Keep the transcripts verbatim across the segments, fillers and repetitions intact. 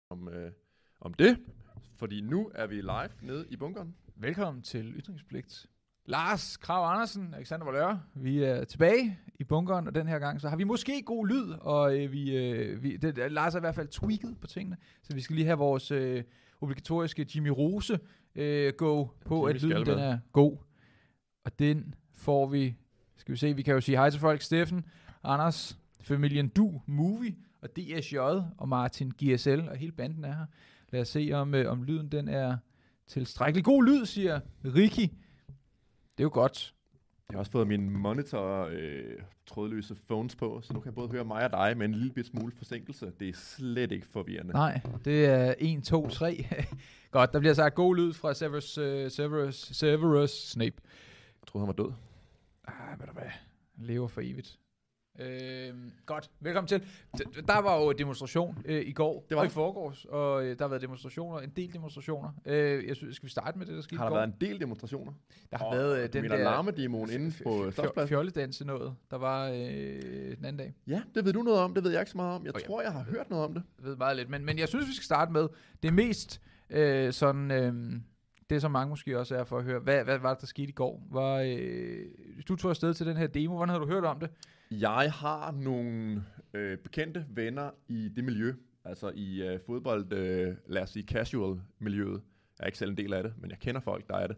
om, øh, om det, fordi nu er vi live nede i bunkeren. Velkommen til Ytringspligt. Lars Krag Andersen, Alexander Valøre. Vi er tilbage i bunkeren, og den her gang så har vi måske god lyd, og øh, vi, øh, vi det, Lars er i hvert fald tweaked på tingene, så vi skal lige have vores øh, obligatoriske Jimmy Rose øh, go på, Jimmy at lyden skal den med. er god. Og den får vi, skal vi se, vi kan jo sige hej til folk, Steffen, Anders, familien Du, Movie, og D S J og Martin G S L, og hele banden er her. Lad os se, om, øh, om lyden den er tilstrækkelig god lyd, siger Ricky. Det er jo godt. Jeg har også fået min monitor øh, trådløse phones på, så nu kan jeg både høre mig og dig med en lille bit smule forsinkelse. Det er slet ikke forvirrende. Nej, det er en, to, tre. Godt, der bliver sagt god lyd fra Severus, uh, Severus, Severus Snape. Jeg troede, han var død. Ah, ved du hvad? Han lever for evigt. Øh, godt, velkommen til. D- der var jo demonstration øh, i går Det var og i der. forgårs, og øh, der har været demonstrationer, en del demonstrationer. Øh, jeg synes, skal vi starte med det, der skete Har i der går? været en del demonstrationer? Der har Og været øh, du den mener der larmedemoen inde på Slotspladsen? fjolledanse noget, der var øh, den anden dag. Ja, det ved du noget om. Det ved jeg ikke så meget om. Jeg Oh, ja. tror, jeg har hørt noget om det. Jeg ved meget lidt, men, men jeg synes, vi skal starte med det mest øh, sådan, øh, det som mange måske også er for at høre. Hvad, hvad var det, der skete i går? Var, øh, du tog afsted til den her demo. Hvordan havde du hørt om det? Jeg har nogle øh, bekendte venner i det miljø, altså i øh, fodbold, øh, lad os sige casual-miljøet. Jeg er ikke selv en del af det, men jeg kender folk, der er det.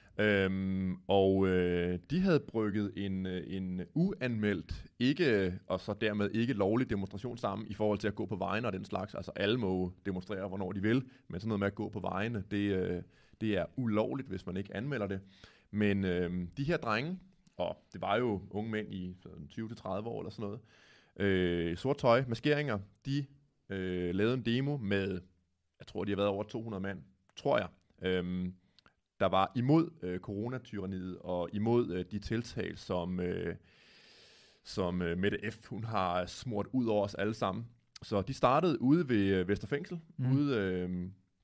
Øhm, og øh, de havde brygget en, en uanmeldt, ikke, og så dermed ikke lovlig demonstration sammen i forhold til at gå på vejene og den slags. Altså alle må demonstrere, hvornår de vil, men sådan noget med at gå på vejene, det, øh, det er ulovligt, hvis man ikke anmelder det. Men øh, de her drenge, og det var jo unge mænd i tyve til tredive år eller sådan noget, øh, sort tøj, maskeringer, de øh, lavede en demo med, jeg tror de har været over to hundrede mand, tror jeg, øh, der var imod øh, coronatyranniet og imod øh, de tiltag, som, øh, som øh, Mette F. hun har smurt ud over os alle sammen. Så de startede ude ved øh, Vesterfængsel, mm. ude, øh,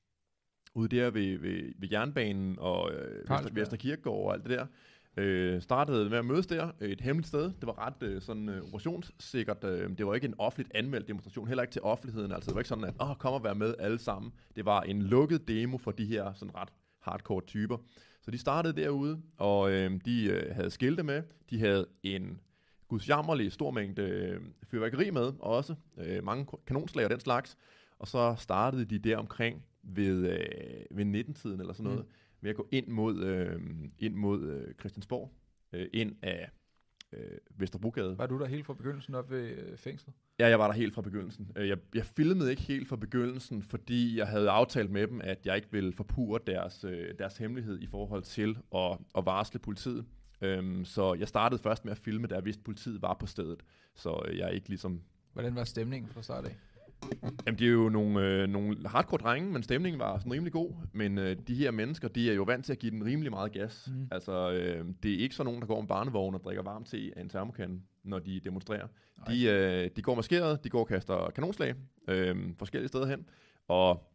ude der ved, ved, ved jernbanen og øh, Vester, Vesterkirkegård og alt det der. Øh, startede med at mødes der, et hemmeligt sted. Det var ret øh, sådan øh, operationssikkert. Øh, det var ikke en offentligt anmeldt demonstration, heller ikke til offentligheden. Altså det var ikke sådan, at åh, kom og vær med alle sammen. Det var en lukket demo for de her sådan ret hardcore typer. Så de startede derude, og øh, de øh, havde skilte med. De havde en gudsjammerlig stor mængde øh, fyrværkeri med, og også øh, mange kanonslag og den slags. Og så startede de der omkring ved, øh, ved nitten-tiden eller sådan noget, mm. ved at gå ind mod, øh, ind mod øh, Christiansborg, øh, ind af øh, Vesterbrogade. Var du der helt fra begyndelsen op ved øh, fængslet? Ja, jeg var der helt fra begyndelsen. Jeg, jeg filmede ikke helt fra begyndelsen, fordi jeg havde aftalt med dem, at jeg ikke ville forpurre deres, øh, deres hemmelighed i forhold til at, at varsle politiet. Øhm, så jeg startede først med at filme, da jeg vidste, at politiet var på stedet. Så øh, jeg ikke ligesom... Hvordan var stemningen fra start af? Jamen, de er jo nogle, øh, nogle hardcore drenge, men stemningen var sådan rimelig god. Men øh, de her mennesker, de er jo vant til at give den rimelig meget gas. Mm. Altså, øh, det er ikke sådan nogen, der går om barnevogn og drikker varm te af en termokande, når de demonstrerer. De, øh, de går maskeret, de går og kaster kanonslag øh, forskellige steder hen. Og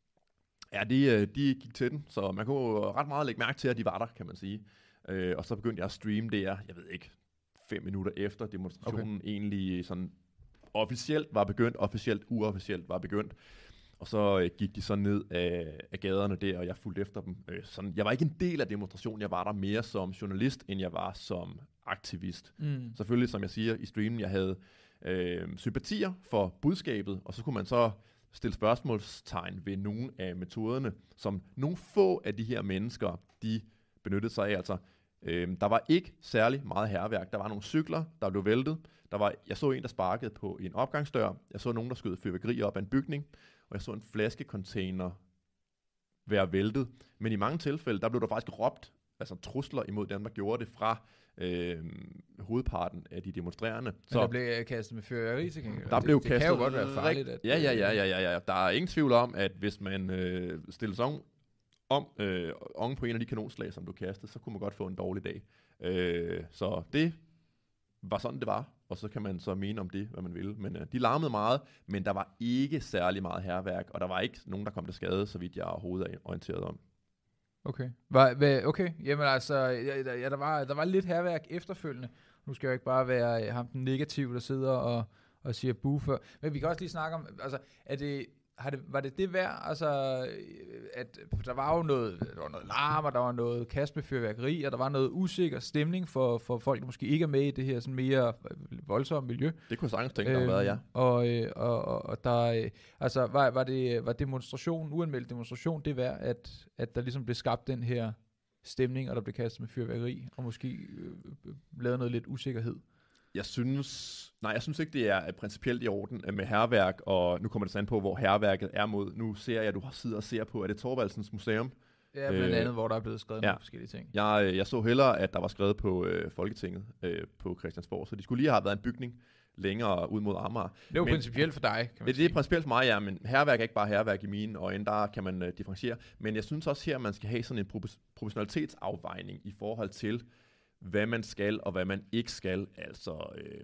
ja, de, øh, de gik til den, så man kunne jo ret meget lægge mærke til, at de var der, kan man sige. Øh, og så begyndte jeg at streame det, jeg ved ikke, fem minutter efter demonstrationen okay. egentlig sådan... officielt var begyndt, officielt uofficielt var begyndt. Og så øh, gik de så ned af, af gaderne der, og jeg fulgte efter dem. Øh, sådan, jeg var ikke en del af demonstrationen, jeg var der mere som journalist, end jeg var som aktivist. Mm. Selvfølgelig, som jeg siger i streamen, jeg havde øh, sympatier for budskabet, og så kunne man så stille spørgsmålstegn ved nogle af metoderne, som nogle få af de her mennesker, de benyttede sig af. Altså, øh, der var ikke særlig meget hærværk. Der var nogle cykler, der blev væltet. Der var, jeg så en, der sparkede på en opgangsdør. Jeg så nogen, der skød fyrværkeri op af en bygning. Og jeg så en flaskecontainer være væltet. Men i mange tilfælde, der blev der faktisk råbt altså trusler imod dem, der gjorde det fra øh, hovedparten af de demonstrerende. Men så der blev kastet med fyrværkeri, så kan der det, blev det kastet kan jo godt være farligt. At, ja, ja, ja, ja, ja, ja. Der er ingen tvivl om, at hvis man øh, stiller sig om, om øh, oven på en af de kanonslag, som blev kastet, så kunne man godt få en dårlig dag. Øh, så det var sådan, det var. Og så kan man så mene om det, hvad man vil. Men øh, de larmede meget, men der var ikke særlig meget hærværk, og der var ikke nogen, der kom til skade, så vidt jeg overhovedet er orienteret om. Okay. Var, okay, jamen altså, ja, ja, der, var, der var lidt hærværk efterfølgende. Nu skal jeg jo ikke bare være ham den negative, der sidder og, og siger buh før. Men vi kan også lige snakke om, altså, er det, har det, var det det værd? Altså, at der var jo noget, der var noget larm, og der var noget kast med fyrværkeri, og der var noget usikker stemning for, for folk, der måske ikke er med i det her sådan mere voldsomme miljø. Det kunne jeg sagtens tænke, der øhm, har været, ja. Og, og, og, og der, altså, var, var, det, var demonstration, uanmeldt demonstration, det værd, at, at der ligesom blev skabt den her stemning, og der blev kastet med fyrværkeri, og måske øh, lavet noget lidt usikkerhed? Jeg synes, nej, jeg synes ikke, det er principielt i orden med hærværk, og nu kommer det sådan på, hvor hærværket er mod. Nu ser jeg, at du sidder og ser på, er det Thorvaldsens Museum? Ja, blandt andet, øh, hvor der er blevet skrevet ja. nogle forskellige ting. Jeg, jeg så hellere, at der var skrevet på øh, Folketinget øh, på Christiansborg, så de skulle lige have været en bygning længere ud mod Amager. Det er jo men, principielt for dig, kan man det, sige. Det er principielt for mig, ja, men hærværk er ikke bare hærværk i mine øjne, der kan man øh, differentiere. Men jeg synes også her, man skal have sådan en proportionalitetsafvejning i forhold til, hvad man skal og hvad man ikke skal. Altså, øh,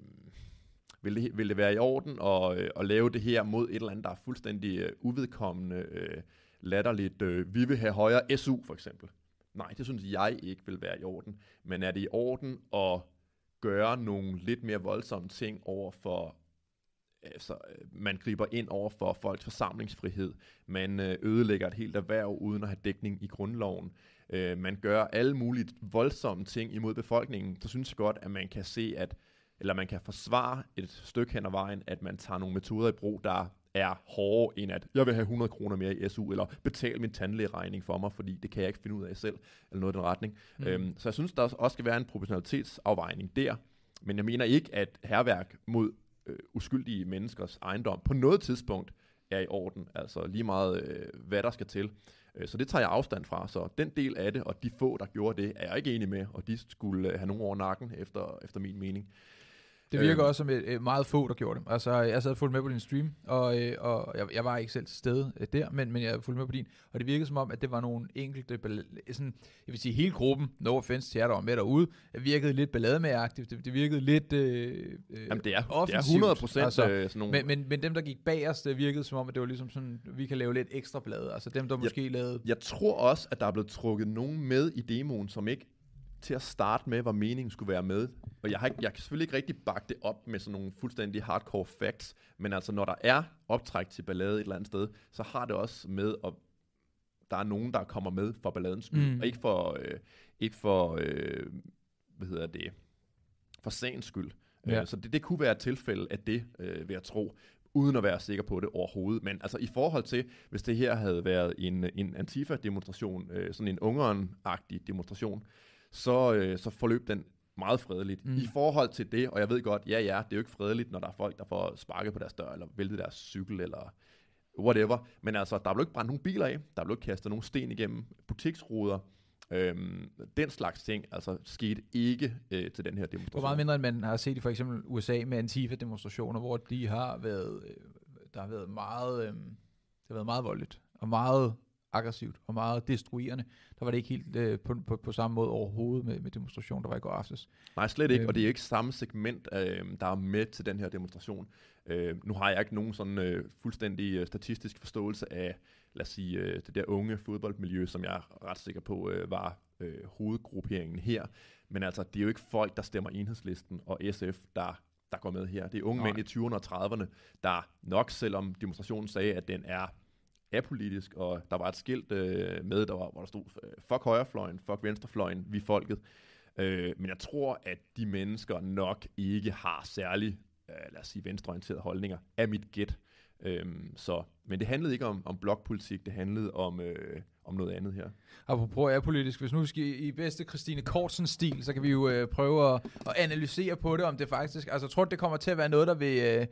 vil, det, vil det være i orden at, øh, at lave det her mod et eller andet, der er fuldstændig øh, uvedkommende, øh, latterligt, øh, vi vil have højere S U for eksempel. Nej, det synes jeg ikke vil være i orden. Men er det i orden at gøre nogle lidt mere voldsomme ting over for, altså, man griber ind over for folks forsamlingsfrihed, man øh, ødelægger et helt erhverv uden at have dækning i grundloven, øh, man gør alle mulige voldsomme ting imod befolkningen, så synes jeg godt, at man kan se, at, eller man kan forsvare et stykke hen ad vejen, at man tager nogle metoder i brug, der er hårdere end at, jeg vil have hundrede kroner mere i S U, eller betal min tandlægeregning for mig, fordi det kan jeg ikke finde ud af selv, eller noget i den retning. Mm. Øhm, så jeg synes, der også skal være en proportionalitetsafvejning der, men jeg mener ikke, at hærværk mod øh, uskyldige menneskers ejendom på noget tidspunkt er i orden, altså lige meget, øh, hvad der skal til. Øh, så det tager jeg afstand fra, så den del af det, og de få, der gjorde det, er jeg ikke enig med, og de skulle øh, have nogen over nakken, efter, efter min mening. Det virker øh, også som et, et meget få, der gjorde det. Altså, jeg sad og fulgte med på din stream, og, og jeg, jeg var ikke selv til stede der, men, men jeg fulgte med på din, og det virkede som om, at det var nogle enkelte, sådan, jeg vil sige, hele gruppen, no offense til jer, der var med derude, virkede lidt ballademæragtigt, det, det virkede lidt øh, Jamen, det er, det er hundrede procent altså, sådan nogle... Men, men, men dem, der gik bagerst, det virkede som om, at det var ligesom sådan, vi kan lave lidt ekstra blade, altså dem, der jeg, måske lavede... Jeg tror også, at der er blevet trukket nogen med i demoen, som ikke til at starte med, hvor meningen skulle være med. Og jeg, har ikke, jeg kan selvfølgelig ikke rigtig bakke det op med sådan nogle fuldstændig hardcore facts, men altså når der er optræk til ballade et eller andet sted, så har det også med, at der er nogen, der kommer med for balladens skyld, mm. og ikke for, øh, ikke for øh, hvad hedder det, for sagens skyld. Ja. Øh, så det, det kunne være et tilfælde af det, øh, vil jeg tro, uden at være sikker på det overhovedet. Men altså i forhold til, hvis det her havde været en, en Antifa-demonstration, øh, sådan en Ungeren-agtig demonstration, så, øh, så forløb den meget fredeligt. Mm. I forhold til det, og jeg ved godt, ja ja, det er jo ikke fredeligt, når der er folk, der får sparket på deres dør, eller væltet deres cykel, eller whatever. Men altså, der blev ikke brændt nogen biler af, der blev ikke kastet nogen sten igennem butiksruder. Øhm, den slags ting, altså skete ikke øh, til den her demonstration. Hvor meget mindre, end man har set i for eksempel U S A med Antifa-demonstrationer, hvor de har været, øh, der har været meget, øh, det har været meget voldeligt, og meget aggressivt og meget destruerende. Der var det ikke helt øh, på, på, på samme måde overhovedet med, med demonstration, der var i går aftes. Nej, slet ikke, øhm. og det er ikke samme segment, øh, der er med til den her demonstration. Øh, nu har jeg ikke nogen sådan øh, fuldstændig øh, statistisk forståelse af, lad os sige, øh, det der unge fodboldmiljø, som jeg er ret sikker på øh, var øh, hovedgrupperingen her. Men altså, det er jo ikke folk, der stemmer Enhedslisten og S F, der der går med her. Det er unge Nej. mænd i tyverne og trediverne, der nok, selvom demonstrationen sagde, at den er apolitisk, og der var et skilt øh, med, der var, hvor der stod, fuck højrefløjen, fuck venstrefløjen, vi folket. Øh, men jeg tror, at de mennesker nok ikke har særlig, øh, lad os sige, venstreorienterede holdninger, af mit gæt. Øh, så, men det handlede ikke om, om blokpolitik, det handlede om, øh, om noget andet her. Apropos apolitisk, hvis nu vi skal i bedste Christine Kortsen-stil, så kan vi jo øh, prøve at, at analysere på det, om det faktisk, altså tror du, det kommer til at være noget, der vil... Øh,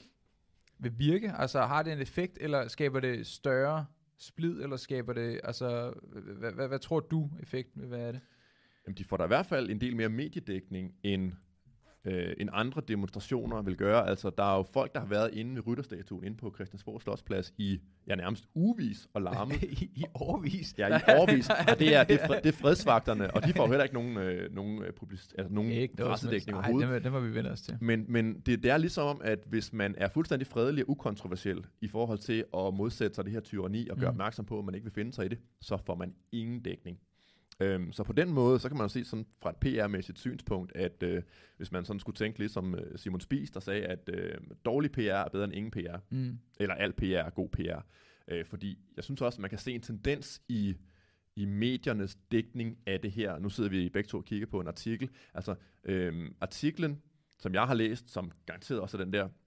vil virke? Altså har det en effekt, eller skaber det større splid, eller skaber det, altså, hvad, hvad, hvad tror du effekten vil være af det? Jamen, de får da i hvert fald en del mere mediedækning, end, øh, end andre demonstrationer vil gøre. Altså, der er jo folk, der har været inde ved rytterstatuen, inde på Christiansborg Slotsplads, i ja, nærmest ugevis og larme. I, I årvis? Ja, i årvis. Og det er, det, er, det er fredsvagterne, og de får heller ikke nogen, øh, nogen, public, altså, nogen pressedækning overhovedet. Nej, det må vi vende os til. Men, men det, det er ligesom om, at hvis man er fuldstændig fredelig og ukontroversiel i forhold til at modsætte sig det her tyranni og gøre mm. opmærksom på, at man ikke vil finde sig i det, så får man ingen dækning. Øhm, så på den måde, så kan man jo se sådan fra et P R-mæssigt synspunkt, at øh, hvis man sådan skulle tænke lidt som øh, Simon Spies, der sagde, at øh, dårlig P R er bedre end ingen P R, Mm. eller al P R er god P R. Øh, fordi jeg synes også, at man kan se en tendens i, i mediernes dækning af det her. Nu sidder vi begge to og kigger på en artikel. Altså øh, artiklen, som jeg har læst, som garanteret også er den der,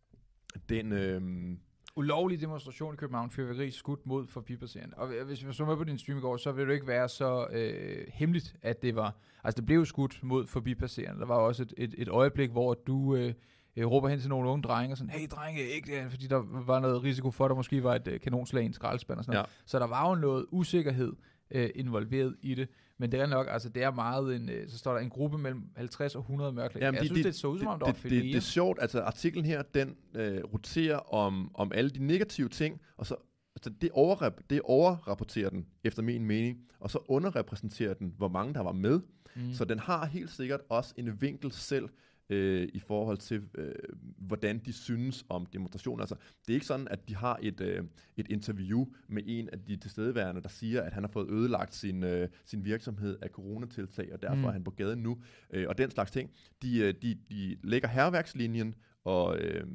den... Øh, Ulovlig demonstration i København, fyrværkeri skudt mod forbipasserende. Og hvis vi så med på din stream i går, så vil det ikke være så øh, hemmeligt, at det var... Altså, det blev skudt mod forbipasserende. Der var også et, et, et øjeblik, hvor du øh, øh, råber hen til nogle unge drenge og sådan, hey drenge, ikke det, fordi der var noget risiko for, at der måske var et øh, kanonslag i en skraldespand og sådan noget. Ja. Så der var jo noget usikkerhed øh, involveret i det. Men det er nok, altså det er meget en, øh, så står der en gruppe mellem halvtreds og hundrede mørklæg. Jeg de, synes, de, det, det så ud som om, der det, var det, flere. det, det er sjovt, altså artiklen her, den øh, roterer om, om alle de negative ting, og så altså, det, overrep- det overrapporterer den, efter min mening, og så underrepræsenterer den, hvor mange der var med. Mm. Så den har helt sikkert også en vinkel selv, Øh, i forhold til, øh, hvordan de synes om demonstrationer. Altså, det er ikke sådan, at de har et, øh, et interview med en af de tilstedeværende, der siger, at han har fået ødelagt sin, øh, sin virksomhed af coronatiltag, og derfor mm. er han på gaden nu. Øh, og den slags ting. De, de, de lægger hærværkslinjen og, øh,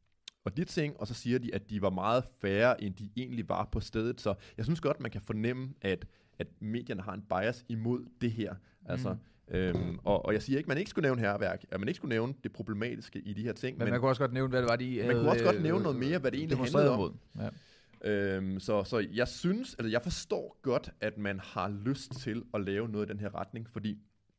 og de ting, og så siger de, at de var meget færre, end de egentlig var på stedet. Så jeg synes godt, man kan fornemme, at, at medierne har en bias imod det her. Altså, mm. Øhm, og, og jeg siger ikke, at man ikke skulle nævne hærværk, at man ikke skulle nævne det problematiske i de her ting. Men, men man kunne også godt nævne, hvad det var, de Man havde, kunne også godt nævne noget mere, hvad det egentlig handlede om. Ja. Øhm, så, så jeg synes, altså jeg forstår godt, at man har lyst til at lave noget i den her retning, fordi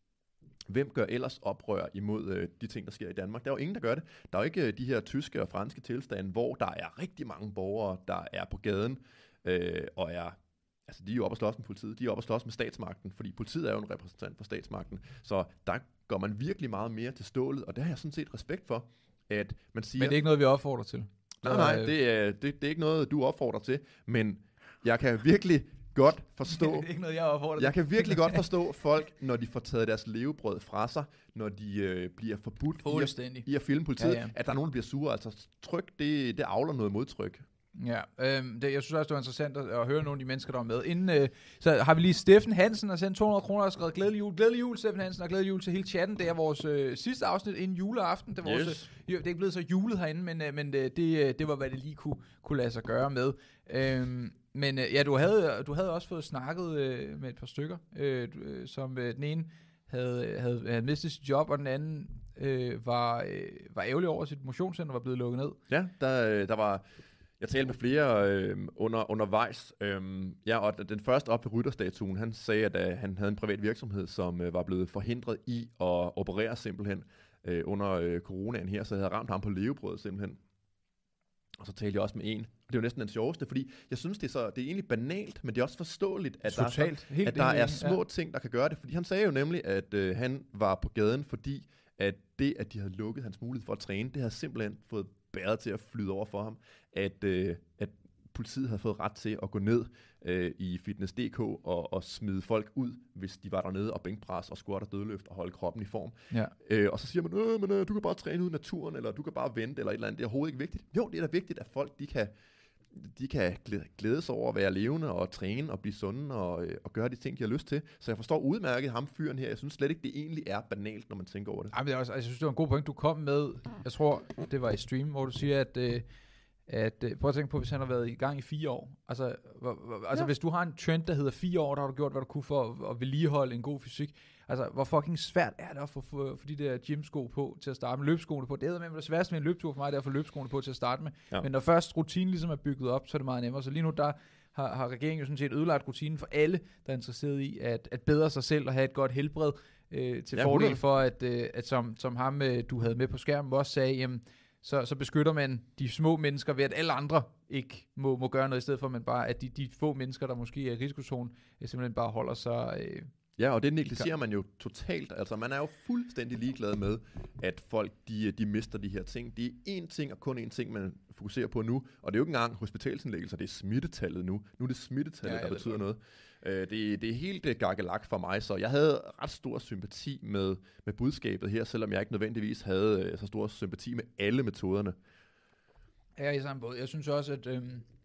hvem gør ellers oprør imod øh, de ting, der sker i Danmark? Der er jo ingen, der gør det. Der er jo ikke øh, de her tyske og franske tilstande, hvor der er rigtig mange borgere, der er på gaden øh, og er... Altså, de er jo oppe og slås med politiet, de er oppe og slås med statsmagten, fordi politiet er jo en repræsentant for statsmagten. Så der går man virkelig meget mere til stålet, og det har jeg sådan set respekt for, at man siger... Men det er ikke noget, vi opfordrer til. Nej, nej, det er, det, det er ikke noget, du opfordrer til, men jeg kan virkelig godt forstå... det er ikke noget, jeg opfordrer til. Jeg kan virkelig godt forstå folk, når de får taget deres levebrød fra sig, når de øh, bliver forbudt i at, i at filme politiet, ja, ja. At der er nogen, der bliver sure. Altså, tryk, det, det avler noget modtryk. Ja, øhm, det, jeg synes også, det var interessant at, at høre nogle af de mennesker, der var med. Inden, øh, så har vi lige Steffen Hansen, der sendt to hundrede kroner og skrevet glædelig jul. Glædelig jul, Steffen Hansen, og glædelig jul til hele chatten. Det er vores øh, sidste afsnit inden juleaften. Det, var yes. vores, øh, det er ikke blevet så julet herinde, men, øh, men det, det, det var, hvad det lige kunne, kunne lade sig gøre med. Øhm, men øh, ja, du havde, du havde også fået snakket øh, med et par stykker, øh, øh, som øh, den ene havde, havde, havde mistet sit job, og den anden øh, var, øh, var ærgerlig over, at sit motionscenter var blevet lukket ned. Ja, der, der var... Jeg talte med flere øh, under, undervejs. Øhm, ja, og den første op ved rytterstatuen, han sagde, at øh, han havde en privat virksomhed, som øh, var blevet forhindret i at operere simpelthen øh, under øh, coronaen her, så jeg havde ramt ham på levebrødet simpelthen. Og så talte jeg også med en. Det er jo næsten den sjoveste, fordi jeg synes, det er, så, det er egentlig banalt, men det er også forståeligt, at Totalt. der er, så, at der er små ja. ting, der kan gøre det. Fordi han sagde jo nemlig, at øh, han var på gaden, fordi at det, at de havde lukket hans mulighed for at træne, det havde simpelthen fået bæret til at flyde over for ham, at, øh, at politiet havde fået ret til at gå ned øh, i fitness punktum d k og, og smide folk ud, hvis de var dernede og bænkpres og squat og dødløft og holde kroppen i form. Ja. Øh, og så siger man, øh, men, øh, du kan bare træne ud i naturen, eller du kan bare vente, eller et eller andet. Det er overhovedet ikke vigtigt. Jo, det er da vigtigt, at folk de kan, de kan glæde sig over at være levende og træne og blive sunde og, øh, og gøre de ting, de har lyst til. Så jeg forstår udmærket ham fyren her. Jeg synes slet ikke, det egentlig er banalt, når man tænker over det. Ej, men det er også, altså, jeg synes, det var en god point, du kom med. Jeg tror, det var i stream, hvor du siger, at... Øh, at, øh, prøv at tænke på, hvis han har været i gang i fire år. Altså, hvor, hvor, altså ja. Hvis du har en trend, der hedder fire år, der har du gjort, hvad du kunne for at, at vedligeholde en god fysik. Altså, hvor fucking svært er det at få, få, få de der gymsko på til at starte med, løbskoene på. Det er med det sværeste med en løbetur for mig, det er at få løbskoene på til at starte med. Ja. Men når først rutinen ligesom er bygget op, så er det meget nemmere. Så lige nu, der har, har regeringen jo sådan set ødelagt rutinen for alle, der er interesseret i at, at bedre sig selv og have et godt helbred, øh, til ja, fordel for, at, øh, at som, som ham, øh, du havde med på skærmen, også sagde, jamen, Så, så beskytter man de små mennesker ved, at alle andre ikke må, må gøre noget, i stedet for, men bare, at de, de få mennesker, der måske er i risikozonen, simpelthen bare holder sig... Øh, ja, og det negligerer man jo totalt. Altså, man er jo fuldstændig ligeglad med, at folk, de, de mister de her ting. Det er én ting, og kun én ting, man fokuserer på nu, og det er jo ikke engang hospitalsindlæggelser, det er smittetallet nu. Nu er det smittetallet, ja, ja, der betyder noget. Uh, det, det er helt uh, gakkelak for mig, så jeg havde ret stor sympati med, med budskabet her, selvom jeg ikke nødvendigvis havde uh, så stor sympati med alle metoderne. Ja, i samme båd. Jeg synes også, at, øhm,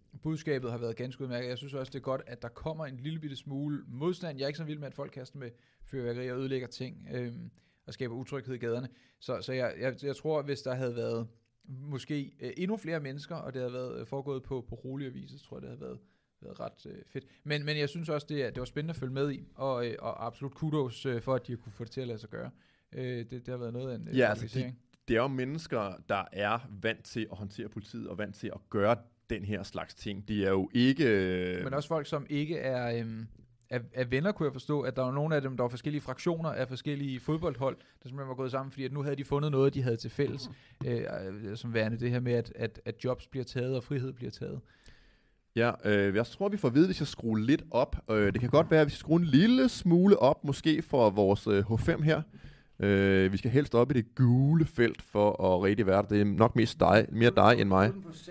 budskabet har været ganske udmærket. Jeg synes også, det er godt, at der kommer en lille bitte smule modstand. Jeg er ikke så vild med, at folk kaster med fyrværkeri og ødelægger ting øhm, og skaber utryghed i gaderne. Så, så jeg, jeg, jeg tror, hvis der havde været måske øh, endnu flere mennesker, og det havde været øh, foregået på, på roligere vis, så tror jeg, det havde været, været ret øh, fedt. Men, men jeg synes også, det, det var spændende at følge med i, og, øh, og absolut kudos øh, for, at de kunne få det til at lade sig gøre. Øh, det, det har været noget af en øh, ja, altså de, det er jo mennesker, der er vant til at håndtere politiet, og vant til at gøre den her slags ting. De er jo ikke... Øh... Men også folk, som ikke er... Øh, Af, af venner kunne jeg forstå, at der var nogle af dem, der var forskellige fraktioner af forskellige fodboldhold, der simpelthen var gået sammen, fordi at nu havde de fundet noget, de havde til fælles, øh, som værende det her med, at, at, at jobs bliver taget, og frihed bliver taget. Ja, øh, jeg tror, vi får at vide, hvis jeg skruer lidt op. Øh, det kan godt være, hvis jeg skruer en lille smule op, måske for vores øh, H fem her. Øh, vi skal helst op i det gule felt for at rigtig være det. Det er nok mest dig, mere dig end mig.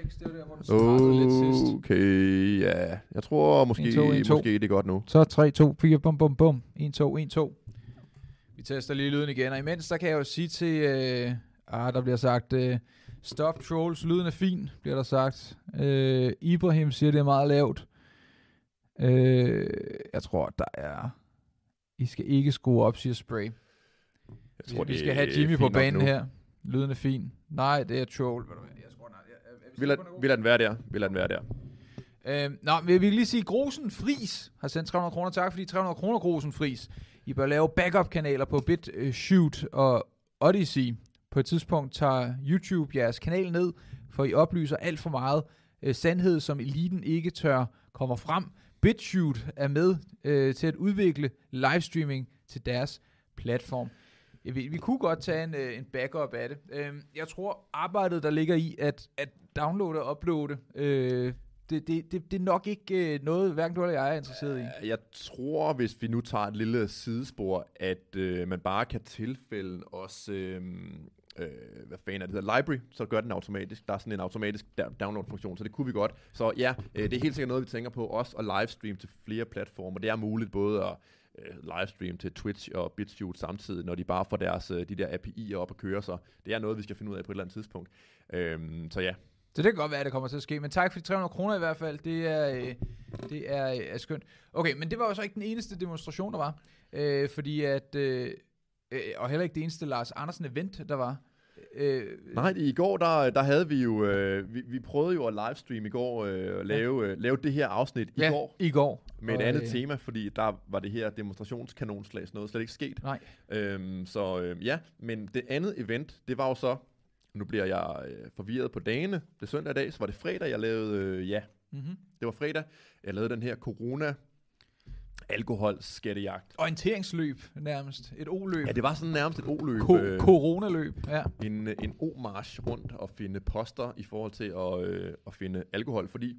Okay, ja. Jeg tror måske, en, to, en, to. måske det er godt nu. Så tre, to, fire, bum, bum, bum. en, to, en, to. Vi tester lige lyden igen, og imens, der kan jeg jo sige til... Øh, ah, der bliver sagt... Øh, Stop trolls, lyden er fin, bliver der sagt. Øh, Ibrahim siger, det er meget lavt. Øh, jeg tror, der er... I skal ikke skrue op, siger Spray. Jeg tror, vi, vi skal have Jimmy på banen her. Lyden er fin. Nej, det er troll. Jeg tror, nej. Vi lader lad den være der. Vi lader den være der. Øh, nå, vi vil lige sige, Grosen Fris har sendt tre hundrede kroner. Tak for de tre hundrede kroner, Grosen Fris. I bør lave backup-kanaler på BitShoot og Odyssey. På et tidspunkt tager YouTube jeres kanal ned, for I oplyser alt for meget øh, sandhed, som eliten ikke tør kommer frem. BitShoot er med øh, til at udvikle livestreaming til deres platform. Vi, vi kunne godt tage en, en backup af det. Øh, jeg tror, arbejdet, der ligger i at, at downloade og uploade, øh, det, det, det, det er nok ikke øh, noget, hverken du eller jeg er interesseret i. Jeg tror, hvis vi nu tager et lille sidespor, at øh, man bare kan tilfælde os... Øh, Øh, hvad fanden er det hedder, library, så gør den automatisk. Der er sådan en automatisk download-funktion, så det kunne vi godt. Så ja, øh, det er helt sikkert noget, vi tænker på, også at livestream til flere platformer. Det er muligt både at øh, livestream til Twitch og BitShoot samtidig, når de bare får deres, øh, de der A P I'er op at køre, så det er noget, vi skal finde ud af på et eller andet tidspunkt. Øh, så ja. Så det kan godt være, at det kommer til at ske, men tak for de tre hundrede kroner i hvert fald, det er, øh, det er, øh, er skønt. Okay, men det var jo så ikke den eneste demonstration, der var, øh, fordi at, øh, øh, og heller ikke det eneste Lars Andersen event, der var. Øh, Nej, i går, der, der havde vi jo, øh, vi, vi prøvede jo at livestream i går, øh, at lave, øh, lave det her afsnit i ja, går. i går. Med et andet øh, tema, fordi der var det her demonstrationskanonslag, noget slet ikke sket. Nej. Øhm, så øh, ja, men det andet event, det var jo så, nu bliver jeg øh, forvirret på dagene, det er søndag i dag, så var det fredag, jeg lavede, øh, ja, mm-hmm. det var fredag, jeg lavede den her corona alkoholskattejagt. Orienteringsløb nærmest. Et O-løb. Ja, det var sådan nærmest et O-løb. Ko- øh, coronaløb, ja. En, en O-march rundt og finde poster i forhold til at, øh, at finde alkohol, fordi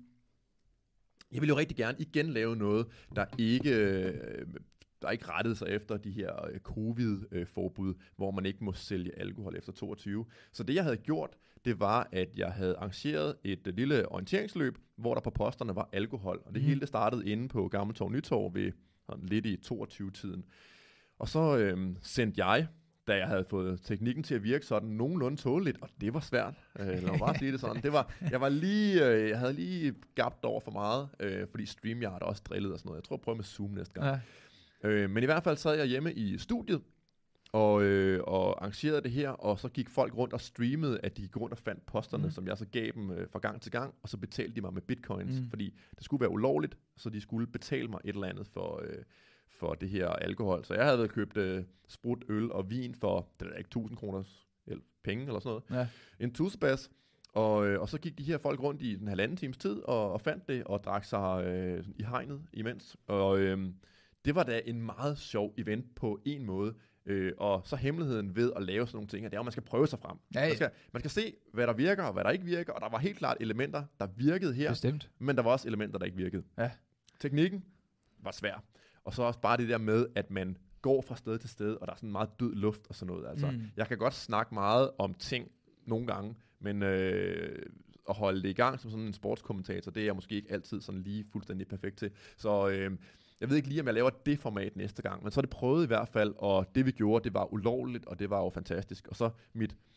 jeg vil jo rigtig gerne igen lave noget, der ikke, øh, der ikke rettede sig efter de her øh, covid-forbud, hvor man ikke må sælge alkohol efter toogtyve. Så det, jeg havde gjort, det var, at jeg havde arrangeret et øh, lille orienteringsløb, hvor der på posterne var alkohol. Og det mm. hele det startede inde på Gammeltorv Nytorv ved sådan lidt i toogtyve-tiden. Og så øh, sendte jeg, da jeg havde fået teknikken til at virke sådan nogenlunde tåleligt, og det var svært, øh, lad mig bare sige det sådan. Det var, jeg, var lige, øh, jeg havde lige gabt over for meget, øh, fordi StreamYard også drillede og sådan noget. Jeg tror, jeg prøver med Zoom næste gang. Ja. Øh, men i hvert fald sad jeg hjemme i studiet, og, øh, og arrangerede det her, og så gik folk rundt og streamede, at de gik rundt og fandt posterne, mm. som jeg så gav dem øh, fra gang til gang, og så betalte de mig med bitcoins, mm. fordi det skulle være ulovligt, så de skulle betale mig et eller andet for, øh, for det her alkohol. Så jeg havde købt øh, sprut, øl og vin for, det er ikke tusind kroners penge eller sådan noget, ja. En tusebas, og, øh, og så gik de her folk rundt i en halvanden times tid, og, og fandt det, og drak sig øh, i hegnet imens, og øh, det var da en meget sjov event på en måde. Øh, og så hemmeligheden ved at lave sådan nogle ting, det er, at man skal prøve sig frem. Ja, ja. Man, skal, man skal se, hvad der virker, og hvad der ikke virker, og der var helt klart elementer, der virkede her, bestemt. Men der var også elementer, der ikke virkede. Ja. Teknikken var svær. Og så også bare det der med, at man går fra sted til sted, og der er sådan meget død luft og sådan noget. Altså, mm. Jeg kan godt snakke meget om ting nogle gange, men øh, at holde det i gang som sådan en sportskommentator, det er jeg måske ikke altid sådan lige fuldstændig perfekt til. Så øh, jeg ved ikke lige, om jeg laver det format næste gang, men så er det prøvet i hvert fald, og det vi gjorde, det var ulovligt, og det var jo fantastisk. Og så mit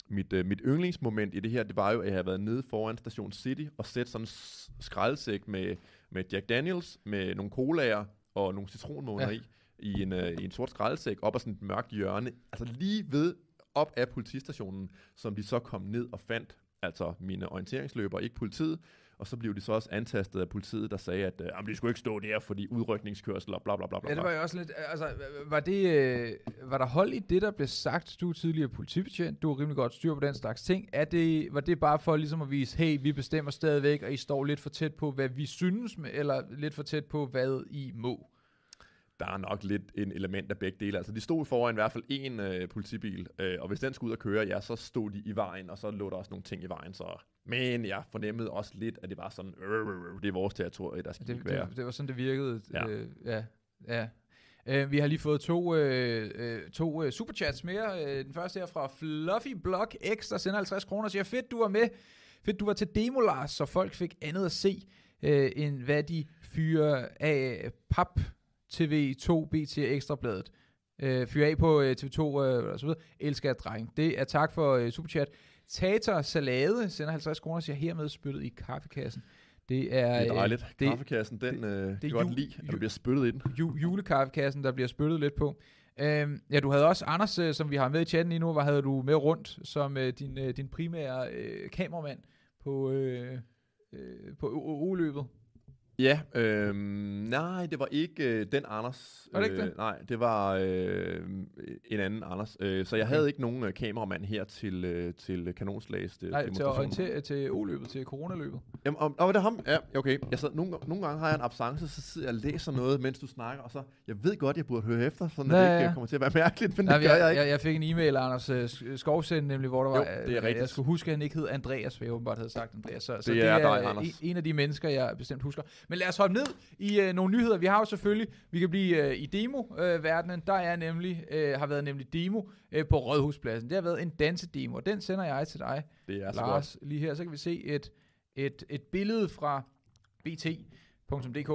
mit, øh, mit yndlingsmoment i det her, det var jo, at jeg havde været nede foran Station City og set sådan en s- skraldesæk med, med Jack Daniels, med nogle colaer og nogle citronmåner ja. i, i en, øh, i en sort skraldesæk, op ad sådan et mørkt hjørne, altså lige ved, op af politistationen, som de så kom ned og fandt, altså mine orienteringsløbere, ikke politiet, og så blev de så også antastet af politiet, der sagde, at øh, de skulle ikke stå der, fordi udrykningskørsel og bla bla bla bla. Ja, det var jo også lidt, altså, var, det, øh, var der hold i det, der blev sagt? Du er tidligere politibetjent, du har rimelig godt styr på den slags ting. Er det, var det bare for ligesom at vise, hey, vi bestemmer stadigvæk, og I står lidt for tæt på, hvad vi synes, eller lidt for tæt på, hvad I må? Der er nok lidt en element af begge dele. Altså, de stod foran i hvert fald en øh, politibil, øh, og hvis den skulle ud og køre, ja, så stod de i vejen, og så lå der også nogle ting i vejen. Så. Men jeg fornemmede også lidt, at det var sådan, øh, øh, det er vores territorie, der skal det, ikke være. Det, det var sådan, det virkede. Ja. Øh, ja, ja. Øh, vi har lige fået to, øh, øh, to øh, superchats mere. Øh, den første her fra Fluffy Block X, der sender halvtreds kroner og siger, fedt, du var med. Fedt, du var til demo, Lars, så folk fik andet at se, øh, end hvad de fyrer af pap T V to, B T Ekstrabladet. Øh, fyr af på øh, T V to øh, og så videre. Elsker jeg, dreng. Det er tak for øh, superchat. Tater Salade sender halvtreds kroner og siger, hermed spyttet i kaffekassen. Det er, det er dejligt. Det, Kaffekassen, den øh, det kan ju- godt lide, at du bliver spyttet i den. Ju- julekaffekassen, der bliver spyttet lidt på. Øhm, ja, du havde også Anders, øh, som vi har med i chatten lige nu. Hvad havde du med rundt som øh, din, øh, din primære øh, kameramand på, øh, øh, på O-løbet? Ja, øh, nej, det var ikke øh, den Anders. Var det ikke øh, det? Nej, det var øh, en anden Anders. Øh, så jeg Okay. havde ikke nogen øh, kameramand her til, øh, til kanonslags øh, Nej, til, demonstrationen. til, til O-løbet, til coronaløbet. Jamen, og, og var det ham? Ja, okay. Jeg sad, nogle, nogle gange har jeg en absence, så sidder jeg og læser noget, mens du snakker, og så, jeg ved godt, jeg burde høre efter, så Ja, det ja, ikke ja. øh, kommer til at være mærkeligt, men Nej, det gør jeg, jeg ikke. jeg, jeg fik en e-mail af Anders uh, Skovsend, nemlig, hvor der var, Jo, det er øh, rigtigt. jeg skulle huske, at han ikke hed Andreas, for jeg åbenbart havde sagt Andreas. Så, så Det det er er, dig, er Anders. en, en af de mennesker, jeg bestemt husker. Men lad os hoppe ned i uh, nogle nyheder. Vi har jo selvfølgelig, vi kan blive uh, i demo-verdenen, uh, der er nemlig, uh, har været nemlig demo uh, på Rådhuspladsen. Det har været en dansedemo, og den sender jeg til dig, Det er så Lars, godt. lige her. Så kan vi se et, et, et billede fra b t punktum d k.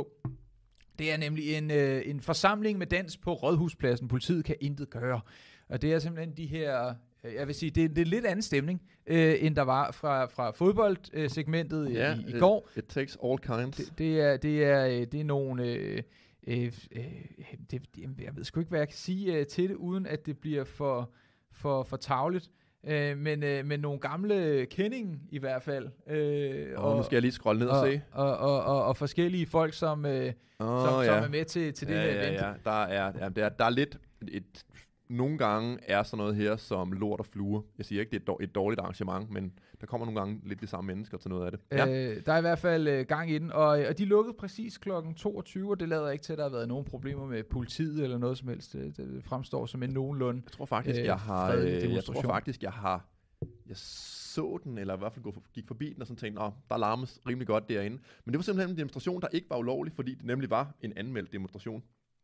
Det er nemlig en, øh, en forsamling med dans på Rådhuspladsen. Politiet kan intet gøre. Og det er simpelthen de her, øh, jeg vil sige, det, det er lidt anden stemning, øh, end der var fra, fra fodboldsegmentet Ja, i, i it, går. It takes all kinds. Det, det, er, det, er, øh, det er nogle, øh, øh, øh, det, jeg ved sgu ikke, hvad jeg kan sige øh, til det, uden at det bliver for, for, for tarveligt. Øh, men, øh, men nogle gamle kending i hvert fald. Øh, og, og nu skal jeg lige scrolle ned og, og, se. og, og, og, og forskellige folk, som, øh, Oh, som, ja. som er med til, til det ja, her ja, event. ja. Der er, ja, der, er, der er lidt... Et, nogle gange er sådan noget her som lort og fluer. Jeg siger ikke, det er et, dår, et dårligt arrangement, men der kommer nogle gange lidt de samme mennesker til noget af det. Ja. Øh, der er i hvert fald øh, gang i den, og, og de lukkede præcis klokken toogtyve, og det lader ikke til, at der har været nogen problemer med politiet eller noget som helst. Det, det fremstår som en nogenlunde. Jeg tror faktisk, øh, jeg har... fredelig Øh, jeg tror demonstration. faktisk, jeg har... Jeg så den, eller i hvert fald gik forbi den, og sådan tænkte, åh, der larmes rimelig godt derinde. Men det var simpelthen en demonstration, der ikke var ulovlig, fordi det nemlig var en anmeldt demonstration.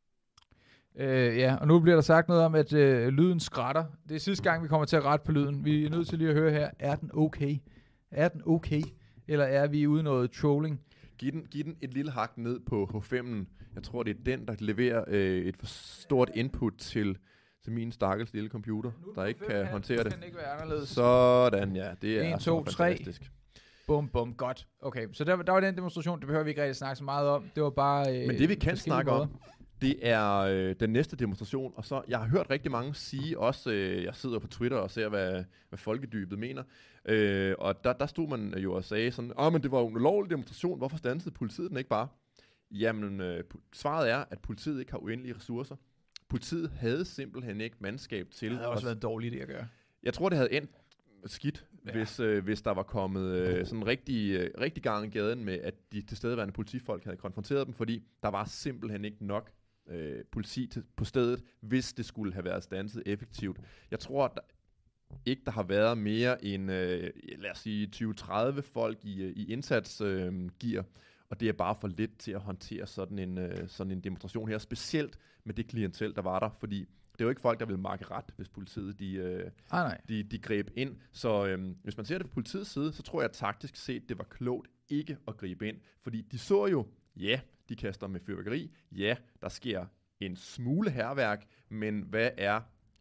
Øh, ja, og nu bliver der sagt noget om, at øh, lyden skrætter. Det er sidste gang, vi kommer til at rette på lyden. Vi er nødt til lige at høre her, er den okay? Er den okay? Eller er vi ude i noget trolling? Giv den, giv den et lille hak ned på H fem'en. Jeg tror, det er den, der leverer øh, et for stort input til, til min stakkels lille computer, der ikke kan håndtere det. Kan ikke være anderledes. Sådan, ja. Det er en, så to, tre. fantastisk. Bum, bum, godt. Okay, så der, der var den demonstration, det behøver vi ikke rigtig snakke så meget om. Det var bare... Øh, Men det vi kan forskellige snakke måder. om, det er øh, den næste demonstration, og så, jeg har hørt rigtig mange sige, også, øh, jeg sidder på Twitter og ser, hvad, hvad folkedybet mener, øh, og der, der stod man jo og sagde sådan, åh, men det var jo en ulovlig demonstration, hvorfor standsede politiet den ikke bare? Jamen, øh, svaret er, at politiet ikke har uendelige ressourcer. Politiet havde simpelthen ikke mandskab til... Det havde også været dårligt det at gøre. Jeg tror, det havde endt skidt, Ja. ja. hvis, øh, hvis der var kommet øh, sådan rigtig, øh, rigtig gang i gaden med, at de tilstedeværende politifolk havde konfronteret dem, fordi der var simpelthen ikke nok øh, politi til, på stedet, hvis det skulle have været standset effektivt. Jeg tror der, ikke, der har været mere end, øh, lad os sige, tyve til tredive folk i, i indsatsgear, øh, gear, og det er bare for lidt til at håndtere sådan en, øh, sådan en demonstration her, specielt med det klientel, der var der, fordi det er jo ikke folk, der vil markere ret, hvis politiet de, øh, Ah, nej. de, de greb ind. Så øhm, hvis man ser det fra politiets side, så tror jeg taktisk set, det var klogt ikke at gribe ind. Fordi de så jo, ja, de kaster med fyrværkeri, ja, der sker en smule hærværk, men hvad er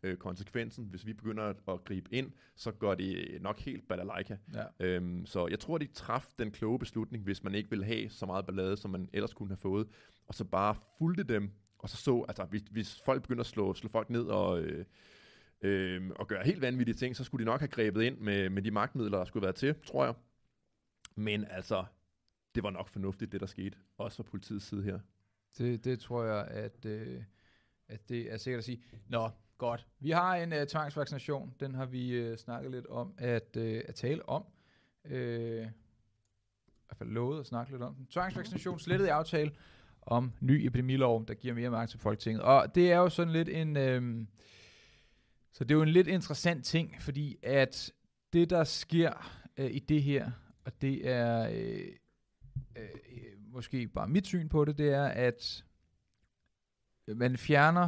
øh, konsekvensen. Hvis vi begynder at, at gribe ind, så går det nok helt balalaika. Ja. Øhm, så jeg tror, de traf den kloge beslutning, hvis man ikke ville have så meget ballade, som man ellers kunne have fået, og så bare fulgte dem, og så så, altså hvis, hvis folk begynder at slå, slå folk ned og, øh, øh, og gøre helt vanvittige ting, så skulle de nok have grebet ind med, med de magtmidler, der skulle være til, tror jeg. Men altså, det var nok fornuftigt, det der skete, også fra politiets side her. Det, det tror jeg, at, øh, at det er sikkert at sige. Nå, godt. Vi har en uh, tvangsvaccination. Den har vi uh, snakket lidt om at, uh, at tale om. Uh, I hvert fald lovet at snakke lidt om den. Tvangsvaccination slettet i aftale om ny epidemilov, der giver mere magt til Folketinget. Og det er jo sådan lidt en... Øh, så det er jo en lidt interessant ting, fordi at det, der sker øh, i det her, og det er... Øh, øh, måske bare mit syn på det, det er, at man fjerner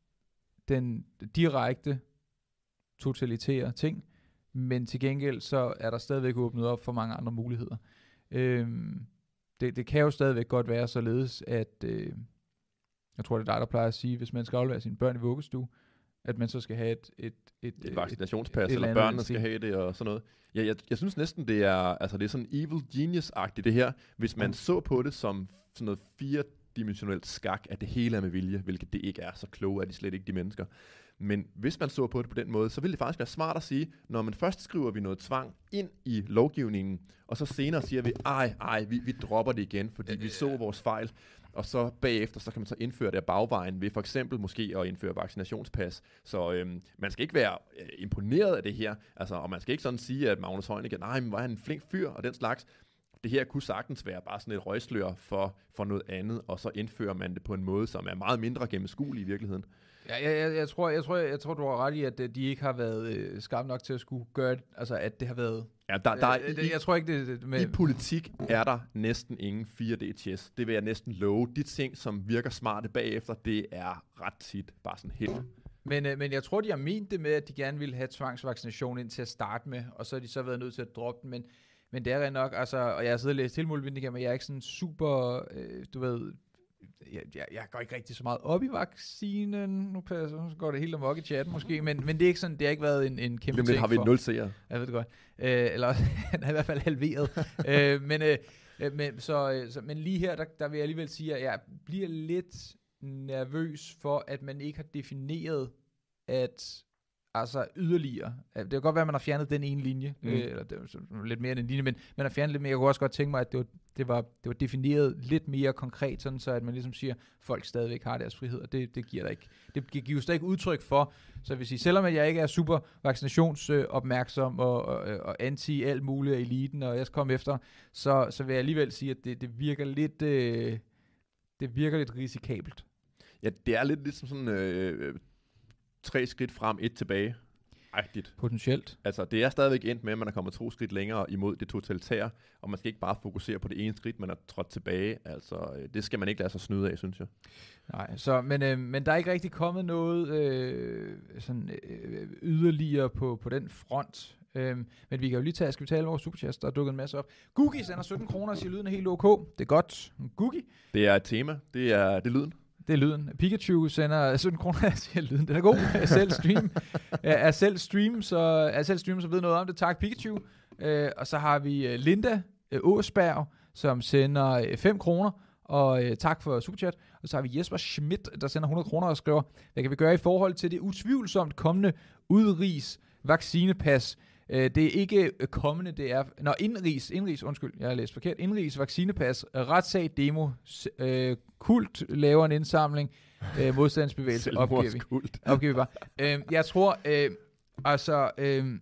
den direkte totalitære ting, men til gengæld så er der stadigvæk åbnet op for mange andre muligheder. Øhm, det, det kan jo stadigvæk godt være således, at øh, jeg tror, det er dig, der plejer at sige, hvis man skal aflevere sine børn i vuggestue, at man så skal have et... Et, et, et vaccinationspas, et, eller et børnene skal have det, og sådan noget. Ja, jeg, jeg synes næsten, det er, altså det er sådan evil genius-agtigt, det her. Hvis man mm. så på det som sådan noget firedimensionelt skak, at det hele er med vilje, hvilket det ikke er, så kloge er de slet ikke, de mennesker. Men hvis man så på det på den måde, så ville det faktisk være smart at sige, når man først skriver vi noget tvang ind i lovgivningen, og så senere siger vi, ej, ej, vi, vi dropper det igen, fordi vi så vores fejl. Og så bagefter, så kan man så indføre det af bagvejen ved for eksempel måske at indføre vaccinationspas. Så øhm, man skal ikke være øh, imponeret af det her, altså, og man skal ikke sådan sige, at Magnus Heunicke, nej, men var han en flink fyr og den slags. Det her kunne sagtens være bare sådan et røgslør for, for noget andet, og så indfører man det på en måde, som er meget mindre gennemskuelig i virkeligheden. Ja, jeg, jeg, jeg, tror, jeg, tror, jeg, jeg tror, du har ret i, at de ikke har været øh, skarpe nok til at skulle gøre det, altså at det har været... Ja, der, der øh, i, jeg tror ikke, det, det med... I politik er der næsten ingen fire D-chess. Det vil jeg næsten love. De ting, som virker smarte bagefter, det er ret tit bare sådan helt... Men, øh, men jeg tror, de har ment det med, at de gerne ville have tvangsvaccination ind til at starte med, og så har de så været nødt til at droppe den, men, men det er nok, altså, og jeg har siddet og læst tilmuligvindinger, men jeg er ikke sådan super, øh, du ved... Jeg, jeg, jeg går ikke rigtig så meget op i vaccinen. Nu passer, så går det helt amok i chatten måske, men, men det er ikke sådan, det har ikke været en, en kæmpe ting for. har vi nul seere. Jeg ved det godt. Øh, eller han er i hvert fald halveret. øh, men, øh, men, så, så, men lige her, der, der vil jeg alligevel sige, at jeg bliver lidt nervøs for, at man ikke har defineret, at altså yderligere. Det kan godt være, at man har fjernet den ene linje, mm. øh, eller det er lidt mere end en linje, men man har fjernet lidt mere. Jeg kunne også godt tænke mig, at det var, det var, det var defineret lidt mere konkret, sådan så at man ligesom siger, at folk stadigvæk har deres frihed, og det, det giver der ikke. Det giver jo stadig ikke udtryk for. Så hvis I, selvom jeg ikke er super vaccinationsopmærksom og, og, og anti alt muligt af eliten, og jeg skal komme efter, så, så vil jeg alligevel sige, at det, det virker lidt, øh, det virker lidt risikabelt. Ja, det er lidt ligesom sådan øh, tre skridt frem, et tilbage. Agtigt. Potentielt. Altså, det er stadigvæk endt med, at man er kommet to skridt længere imod det totalitære, og man skal ikke bare fokusere på det ene skridt, man er trådt tilbage. Altså, det skal man ikke lade sig snyde af, synes jeg. Nej, så, men, øh, men der er ikke rigtig kommet noget øh, sådan, øh, yderligere på, på den front. Øhm, men vi kan jo lige tage, skal vi tale over Superchats, der er dukket en masse op. Googie sender sytten kroner og siger, lyden er helt ok. Det er godt. Googie. Det er et tema. Det er, det er lyden. Det er lyden. Pikachu sender sytten kroner, jeg siger lyden. Den er god. Jeg selv stream. Jeg er selv stream, så er selv stream, så ved noget om det. Tak Pikachu. Øh, og så har vi Linda Åsberg, som sender fem kroner. Og øh, tak for Superchat. Og så har vi Jesper Schmidt, der sender hundrede kroner og skriver, hvad kan vi gøre i forhold til det utvivlsomt kommende udrigs vaccinepas? Øh, det er ikke kommende, det er... Nå, indrigs, indrigs, undskyld, jeg har læst forkert. Indrigs vaccinepas, retssag, demo, øh, kult laver en indsamling, øh, modstandsbevægelse, opgiver vi. Opgiver vi bare. Øh, jeg tror, øh, altså... Øh,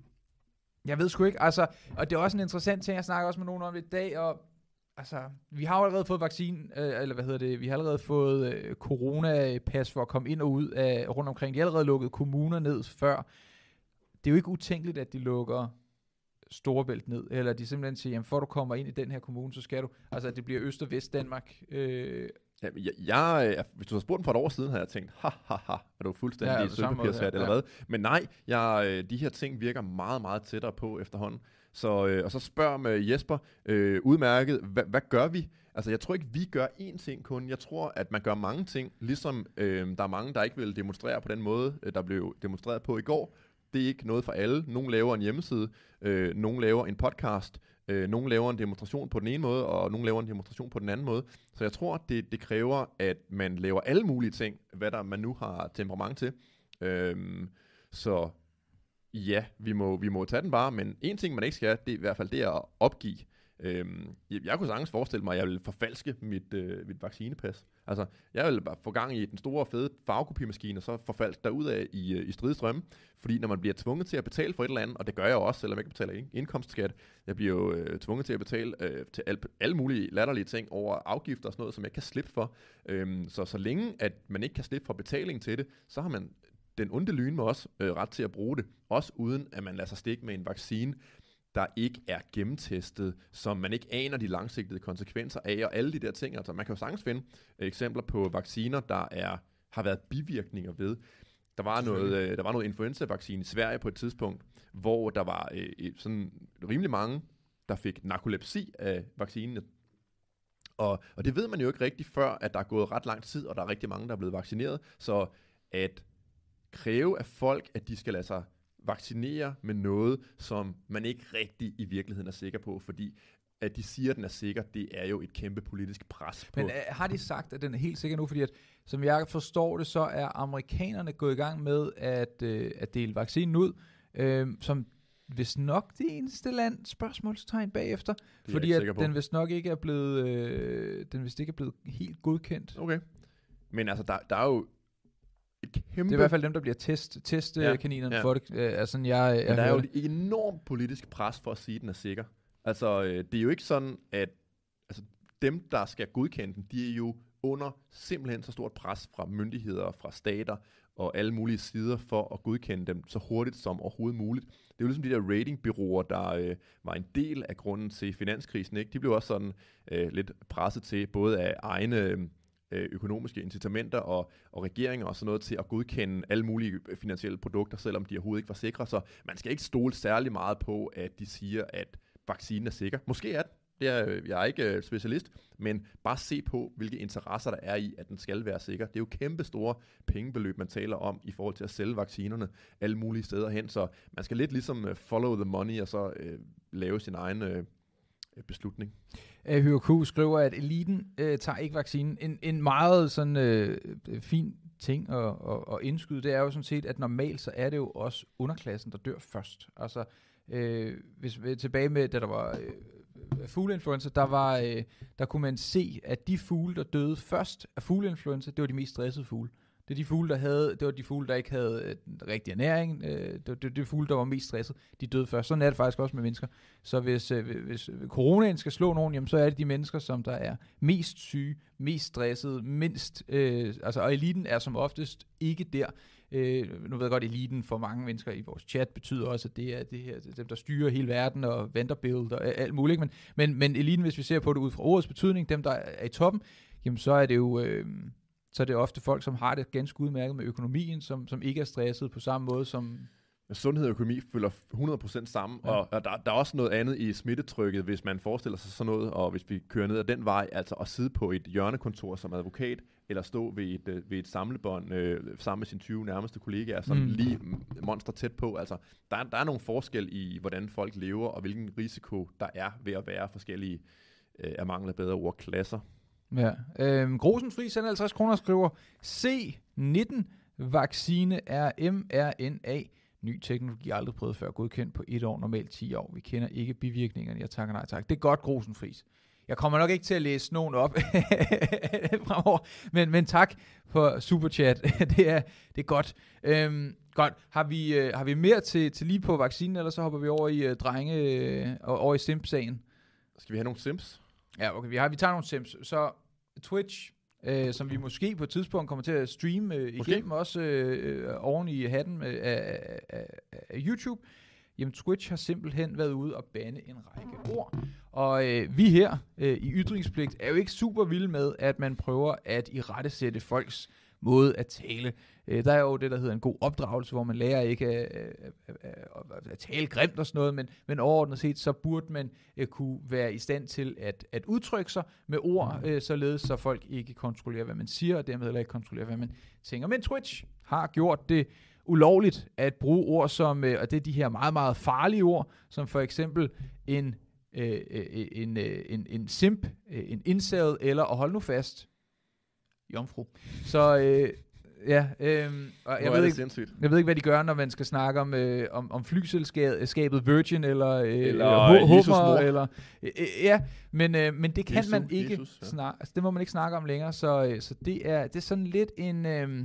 jeg ved sgu ikke, altså... Og det er også en interessant ting, jeg snakker også med nogen om i dag, og... Altså, vi har jo allerede fået vaccine, øh, eller hvad hedder det, vi har allerede fået øh, coronapas for at komme ind og ud af rundt omkring. De har allerede lukket kommuner ned før. Det er jo ikke utænkeligt, at de lukker Storebælt ned, eller de simpelthen siger, jamen for du kommer ind i den her kommune, så skal du, altså at det bliver Øst- og Vest-Danmark. Øh. Ja, jeg, jeg, hvis du har spurgt mig for et år siden, havde jeg tænkt, ha, ha, ha, er du fuldstændig ja, sølvpapirshat, ja, eller ja. hvad? Men nej, jeg, de her ting virker meget, meget tættere på efterhånden. Så, øh, og så spørger med Jesper, øh, udmærket, hvad, hvad gør vi? Altså, jeg tror ikke, vi gør én ting kun. Jeg tror, at man gør mange ting, ligesom øh, der er mange, der ikke vil demonstrere på den måde, der blev demonstreret på i går. Det er ikke noget for alle. Nogle laver en hjemmeside, øh, nogle laver en podcast, øh, nogle laver en demonstration på den ene måde, og nogle laver en demonstration på den anden måde. Så jeg tror, det, det kræver, at man laver alle mulige ting, hvad der man nu har temperament til. Øhm, så ja, vi må, vi må tage den bare, men en ting, man ikke skal, det er i hvert fald det at opgive. Øhm, jeg, jeg kunne sagtens forestille mig, at jeg ville forfalske mit, øh, mit vaccinepas. Altså, jeg ville bare få gang i den store, fede farvekopimaskine, og så forfalske derudad i, i stridestrømme. Fordi når man bliver tvunget til at betale for et eller andet, og det gør jeg jo også, selvom jeg ikke betaler indkomstskat, jeg bliver jo øh, tvunget til at betale øh, til al, alle mulige latterlige ting over afgifter og sådan noget, som jeg kan slippe for. Øhm, så så længe, at man ikke kan slippe for betaling til det, så har man den onde lyn med også øh, ret til at bruge det. Også uden, at man lader sig stikke med en vaccine, der ikke er gennemtestet, som man ikke aner de langsigtede konsekvenser af, og alle de der ting. Altså, man kan jo sagtens finde eksempler på vacciner, der er, har været bivirkninger ved. Der var noget, øh, der var noget influenza-vaccine i Sverige på et tidspunkt, hvor der var øh, sådan rimelig mange, der fik narkolepsi af vaccinen. Og, og det ved man jo ikke rigtigt, før at der er gået ret lang tid, og der er rigtig mange, der er blevet vaccineret. Så at kræve af folk, at de skal lade sig vaccinere med noget, som man ikke rigtig i virkeligheden er sikker på, fordi at de siger, at den er sikker, det er jo et kæmpe politisk pres på. Men uh, har de sagt, at den er helt sikker nu? Fordi at, som jeg forstår det, så er amerikanerne gået i gang med at, uh, at dele vaccinen ud, uh, som hvis nok det eneste land, spørgsmålstegn bagefter, fordi at den vist nok ikke er blevet, uh, den vist ikke er blevet helt godkendt. Okay. Men altså, der, der er jo kæmpe... Det er i hvert fald dem, der bliver test, testkaninerne ja, ja. for det. Øh, altså, jeg, jeg Men der er jo et enormt politisk pres for at sige, at den er sikker. Altså, øh, det er jo ikke sådan, at altså, dem, der skal godkende den, de er jo under simpelthen så stort pres fra myndigheder, fra stater og alle mulige sider for at godkende dem så hurtigt som overhovedet muligt. Det er jo ligesom de der ratingbureauer, der øh, var en del af grunden til finanskrisen, ikke? De blev også sådan øh, lidt presset til, både af egne økonomiske incitamenter og, og regeringer og sådan noget til at godkende alle mulige finansielle produkter, selvom de overhovedet ikke var sikre. Så man skal ikke stole særlig meget på, at de siger, at vaccinen er sikker. Måske er det. Det er, jeg er ikke specialist, men bare se på, hvilke interesser der er i, at den skal være sikker. Det er jo kæmpe store pengebeløb, man taler om i forhold til at sælge vaccinerne alle mulige steder hen. Så man skal lidt ligesom follow the money og så øh, lave sin egen øh, beslutning. Hyre Q skriver, at eliten øh, tager ikke vaccinen. En, en meget sådan øh, fin ting at, at, at indskyde, det er jo sådan set, at normalt så er det jo også underklassen, der dør først. Altså, øh, hvis vi er tilbage med, da der var øh, fugleinfluenza, der, var, øh, der kunne man se, at de fugle, der døde først af fugleinfluenza, det var de mest stressede fugle. Det er de fugle, der havde, det var de fugle, der ikke havde øh, rigtig ernæring. Øh, det var de, de fugle, der var mest stresset. De døde først. Sådan er det faktisk også med mennesker. Så hvis, øh, hvis coronaen skal slå nogen, jamen, så er det de mennesker, som der er mest syge, mest stressede, mindst... Øh, altså, og eliten er som oftest ikke der. Øh, nu ved jeg godt, eliten for mange mennesker i vores chat betyder også, at det er det her, dem, der styrer hele verden og Vanderbilt og alt muligt. Men, men, men eliten, hvis vi ser på det ud fra ordets betydning, dem, der er i toppen, jamen, så er det jo... Øh, så det er ofte folk, som har det ganske udmærket med økonomien, som, som ikke er stresset på samme måde som... Sundhed og økonomi følger hundrede procent sammen, ja. og, og der, der er også noget andet i smittetrykket, hvis man forestiller sig sådan noget, og hvis vi kører ned ad den vej, altså at sidde på et hjørnekontor som advokat, eller stå ved et, ved et samlebånd øh, sammen med sine tyve nærmeste kollegaer, som mm. lige monster tæt på. Altså, der, der er nogle forskel i, hvordan folk lever, og hvilken risiko der er ved at være forskellige, øh, af mangel af bedre ord, klasser. Ja. Øhm, Grosenfri sender halvtreds kroner og skriver, C nitten vaccine er M R N A. Ny teknologi aldrig prøvet før, godkendt på et år, normalt ti år. Vi kender ikke bivirkningerne. Jeg takker nej tak. Det er godt, Grosenfris. Jeg kommer nok ikke til at læse nogen op fremover, men, men tak for superchat. det, er, det er godt. Øhm, godt. Har vi, øh, har vi mere til, til lige på vaccinen, eller så hopper vi over i øh, drenge øh, over i Simps-sagen? Skal vi have nogle Sims? Ja, okay, vi, har, vi tager nogle Sims. Så Twitch, øh, som vi måske på et tidspunkt kommer til at streame øh, igennem, også øh, oven i hatten øh, af, af, af YouTube. Jamen, Twitch har simpelthen været ude og bande en række ord. Og øh, vi her øh, i Ytringspligt er jo ikke super vilde med, at man prøver at irettesætte folks måde at tale. Øh, der er jo det, der hedder en god opdragelse, hvor man lærer ikke at, at, at, at tale grimt og sådan noget, men, men overordnet set, så burde man øh, kunne være i stand til at, at udtrykke sig med ord, øh, således så folk ikke kontrollerer, hvad man siger, og dermed heller ikke kontrollerer, hvad man tænker. Men Twitch har gjort det ulovligt at bruge ord som, øh, og det er de her meget, meget farlige ord, som for eksempel en, øh, en, øh, en, en simp, øh, en incel, eller, og hold nu fast, jomfru. Så øh, ja, øh, og jeg ved, ikke, jeg ved ikke, hvad de gør, når man skal snakke om, øh, om, om flyselskabet Virgin, eller, øh, eller, eller Hummer, eller øh, ja, men, øh, men det kan Jesus, man ikke Jesus, ja. snakke, altså, det må man ikke snakke om længere, så, øh, så det, er, det er sådan lidt en... Øh,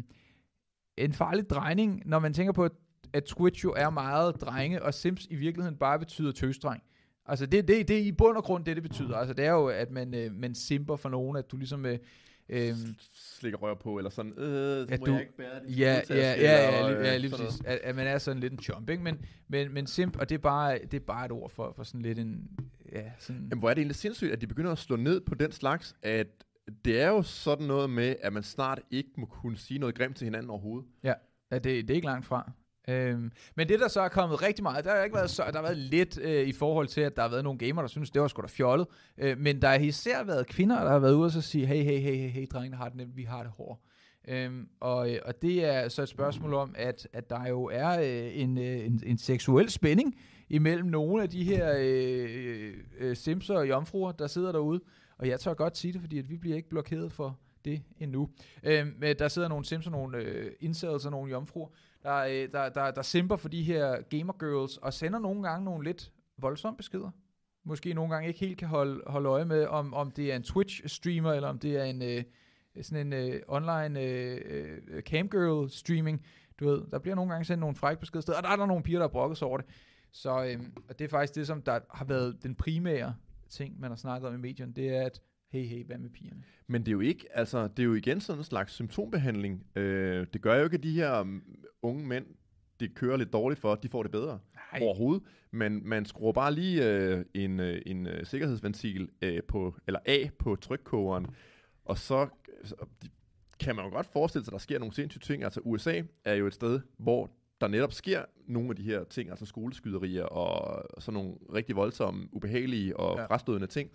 en farlig drejning, når man tænker på, at, at Twitch jo er meget drenge, og Sims i virkeligheden bare betyder tøsdreng. Altså det, det, det er i bund og grund det, det betyder. Altså det er jo, at man, øh, man simper for nogen, at du ligesom... Øh, øh, slikker rør på, eller sådan, øh, så må du, jeg ikke bære det. Ja, ja, ja, ja, ja, ja, lige præcis. At, at man er sådan lidt en chump, ikke? Men, men, men simp, og det er bare, det er bare et ord for, for sådan lidt en... Ja, sådan. Jamen, hvor er det egentlig sindssygt, at de begynder at slå ned på den slags, at det er jo sådan noget med, at man snart ikke må kunne sige noget grimt til hinanden overhovedet. Ja, ja det, det er ikke langt fra. Øhm, men det, der så er kommet rigtig meget, der har ikke været så, der har været lidt øh, i forhold til, at der har været nogle gamere, der synes, det var sgu da fjollet. Øh, men der har især været kvinder, der har været ude og så sige, hey, hey, hey, hey, hey, drengene har det nemt, vi har det hårdt. Øhm, og, og det er så et spørgsmål om, at, at der jo er øh, en, øh, en, en seksuel spænding imellem nogle af de her øh, øh, simser og jomfruer, der sidder derude. Og jeg tør godt sige det, fordi at vi bliver ikke blokeret for det endnu. Øhm, der sidder nogle sims og nogle øh, incels og nogle jomfruer, der, øh, der, der, der simper for de her gamer girls, og sender nogle gange nogle lidt voldsomme beskeder. Måske nogle gange ikke helt kan holde, holde øje med, om, om det er en Twitch-streamer, eller om det er en øh, sådan en øh, online øh, øh, camgirl-streaming. Du ved, der bliver nogle gange sendt nogle frække beskeder, og der er der nogle piger, der har brokket sig over det. Så øh, og det er faktisk det, som der har været den primære ting, man har snakket om i medierne, det er, at hey, hey, hvad med pigerne? Men det er jo ikke, altså, det er jo igen sådan en slags symptombehandling. Øh, det gør jo ikke, at de her um, unge mænd, det kører lidt dårligt for, de får det bedre. Nej. Overhovedet. Men man skruer bare lige øh, en, øh, en øh, sikkerhedsventil øh, på, eller af på trykkogeren, og så, så kan man jo godt forestille sig, at der sker nogle sindssyge ting. Altså U S A er jo et sted, hvor der netop sker nogle af de her ting, altså skoleskyderier og sådan nogle rigtig voldsomme, ubehagelige og ja. frastødende ting.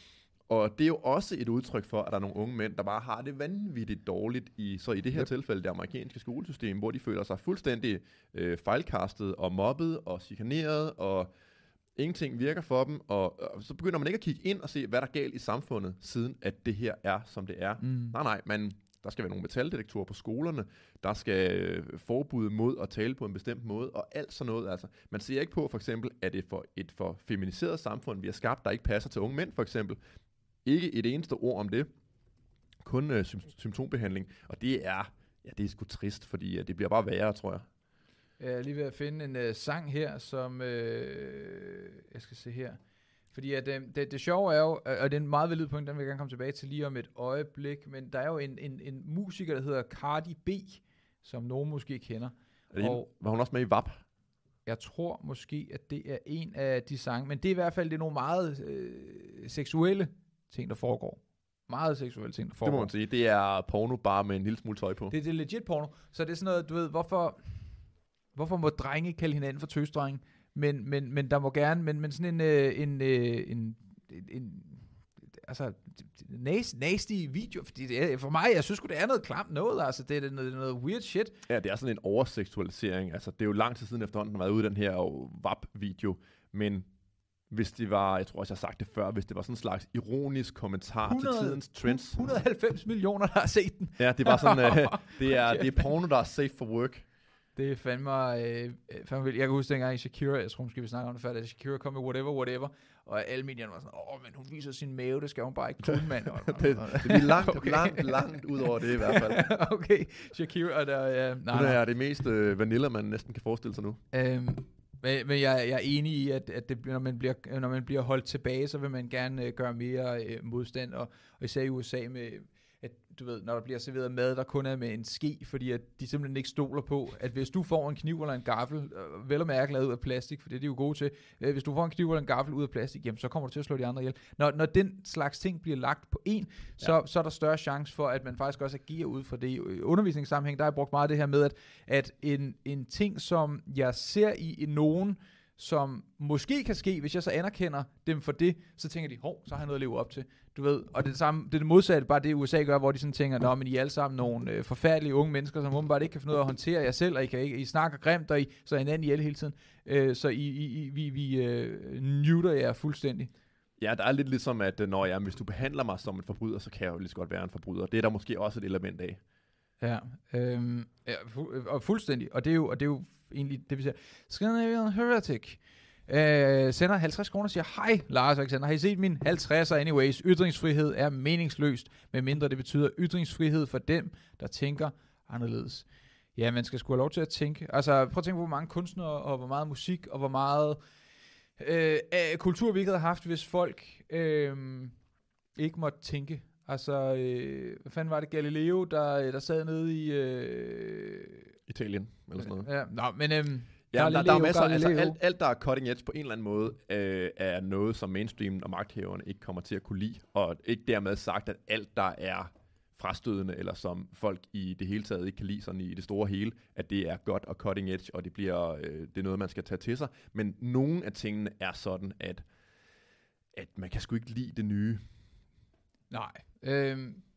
Og det er jo også et udtryk for, at der er nogle unge mænd, der bare har det vanvittigt dårligt i, så i det her yep. tilfælde, det amerikanske skolesystem, hvor de føler sig fuldstændig øh, fejlkastet og mobbet og chikaneret, og ingenting virker for dem, og, og så begynder man ikke at kigge ind og se, hvad der er galt i samfundet, siden at det her er, som det er. Mm. Nej, nej, man... Der skal være nogle metaldetektorer på skolerne. Der skal øh, forbud mod at tale på en bestemt måde, og alt sådan noget. Altså, man ser ikke på, for eksempel, at det for et for feminiseret samfund, vi har skabt, der ikke passer til unge mænd, for eksempel. Ikke et eneste ord om det. Kun øh, sym- symptombehandling. Og det er, ja, det er sgu trist, fordi øh, det bliver bare værre, tror jeg. Jeg er lige ved at finde en øh, sang her, som... Øh, jeg skal se her... Fordi at, det, det, det sjove er jo, og det er en meget valid point, den vil jeg gerne komme tilbage til lige om et øjeblik, men der er jo en, en, en musiker, der hedder Cardi B, som nogen måske kender. Og var hun også med i V A P? Jeg tror måske, at det er en af de sange, men det er i hvert fald det er nogle meget øh, seksuelle ting, der foregår. Meget seksuelle ting, der foregår. Det må man sige. Det er porno bare med en lille smule tøj på. Det, det er legit porno. Så det er sådan noget, du ved, hvorfor, hvorfor må drenge kalde hinanden for tøsdrenge? Men, men, men der må gerne, men, men sådan en, øh, en, øh, en, en, en altså, nasty, nasty video, fordi det er, for mig, jeg synes sgu, det er noget klamt noget, altså, det er noget, noget weird shit. Ja, det er sådan en overseksualisering, altså, det er jo lang tid siden efterhånden, den har været ude den her V A P-video, men hvis det var, jeg tror også, jeg har sagt det før, hvis det var sådan en slags ironisk kommentar hundrede, til tidens trends. et hundrede og halvfems millioner, der har set den. Ja, det var sådan, øh, det, er, det er porno, der er safe for work. Det er fandme, øh, fandme vildt. Jeg kan huske dengang i Shakira, jeg tror måske vi snakker om det før, da Shakira kom med whatever, whatever, og alle medierne var sådan, åh, men hun viser sin mave, det skal hun bare ikke kunne, mand. det, det er langt, okay. langt, langt ud over det i hvert fald. Okay, Shakira, der, ja, nej, det er det mest øh, vanilla, man næsten kan forestille sig nu. Øhm, men, men jeg, jeg er enig i, at, at det, når, man bliver, når man bliver holdt tilbage, så vil man gerne øh, gøre mere øh, modstand, og, og især i U S A med... at du ved, når der bliver serveret mad, der kun er med en ske, fordi at de simpelthen ikke stoler på, at hvis du får en kniv eller en gaffel, øh, vel og mærke lavet ud af plastik, for det er de jo gode til, øh, hvis du får en kniv eller en gaffel ud af plastik, jamen så kommer du til at slå de andre ihjel. Når, når den slags ting bliver lagt på en, så, ja. så er der større chance for, at man faktisk også agerer ud fra det. I undervisningssammenhæng, der har jeg brugt meget det her med, at, at en, en ting, som jeg ser i, i nogen, som måske kan ske, hvis jeg så anerkender dem for det, så tænker de, hov, så har jeg noget at leve op til. Du ved, og det er det samme, det er det modsatte, bare det U S A gør, hvor de sådan tænker, nå, men I er alle sammen nogle øh, forfærdelige unge mennesker, som åbenbart ikke kan finde ud af at håndtere jer selv, og I, kan ikke, I snakker grimt, og I så er hinanden ihjel hele tiden. Øh, så I, I, I, vi, vi øh, nyder jer fuldstændig. Ja, der er lidt ligesom, at når jeg, hvis du behandler mig som en forbryder, så kan jeg jo lige så godt være en forbryder. Det er der måske også et element af. Ja, øhm, ja fu- og fuldstændig. Og det er jo, og det er jo egentlig det, vi siger. Scandinavian Heretic. Øh, sender halvtreds kroner og siger, hej Lars Alexander, har I set min halvtredser anyways? Ytringsfrihed er meningsløst, medmindre det betyder ytringsfrihed for dem, der tænker anderledes. Ja, man skal sgu have lov til at tænke. Altså, prøv at tænke på, hvor mange kunstnere, og hvor meget musik, og hvor meget øh, øh, kultur vi ikke havde haft, hvis folk øh, ikke måtte tænke. Altså, øh, hvad fanden var det, Galileo, der, der sad nede i... Øh, Italien, eller sådan noget. Ja, nå, men... Øh, Ja, der, der er masser, altså alt, alt, der er cutting edge på en eller anden måde, øh, er noget, som mainstream og magthaverne ikke kommer til at kunne lide, og ikke dermed sagt, at alt, der er frastødende, eller som folk i det hele taget ikke kan lide sådan i det store hele, at det er godt og cutting edge, og det bliver øh, det er noget, man skal tage til sig. Men nogle af tingene er sådan, at, at man kan sgu ikke lide det nye. Nej. Øh,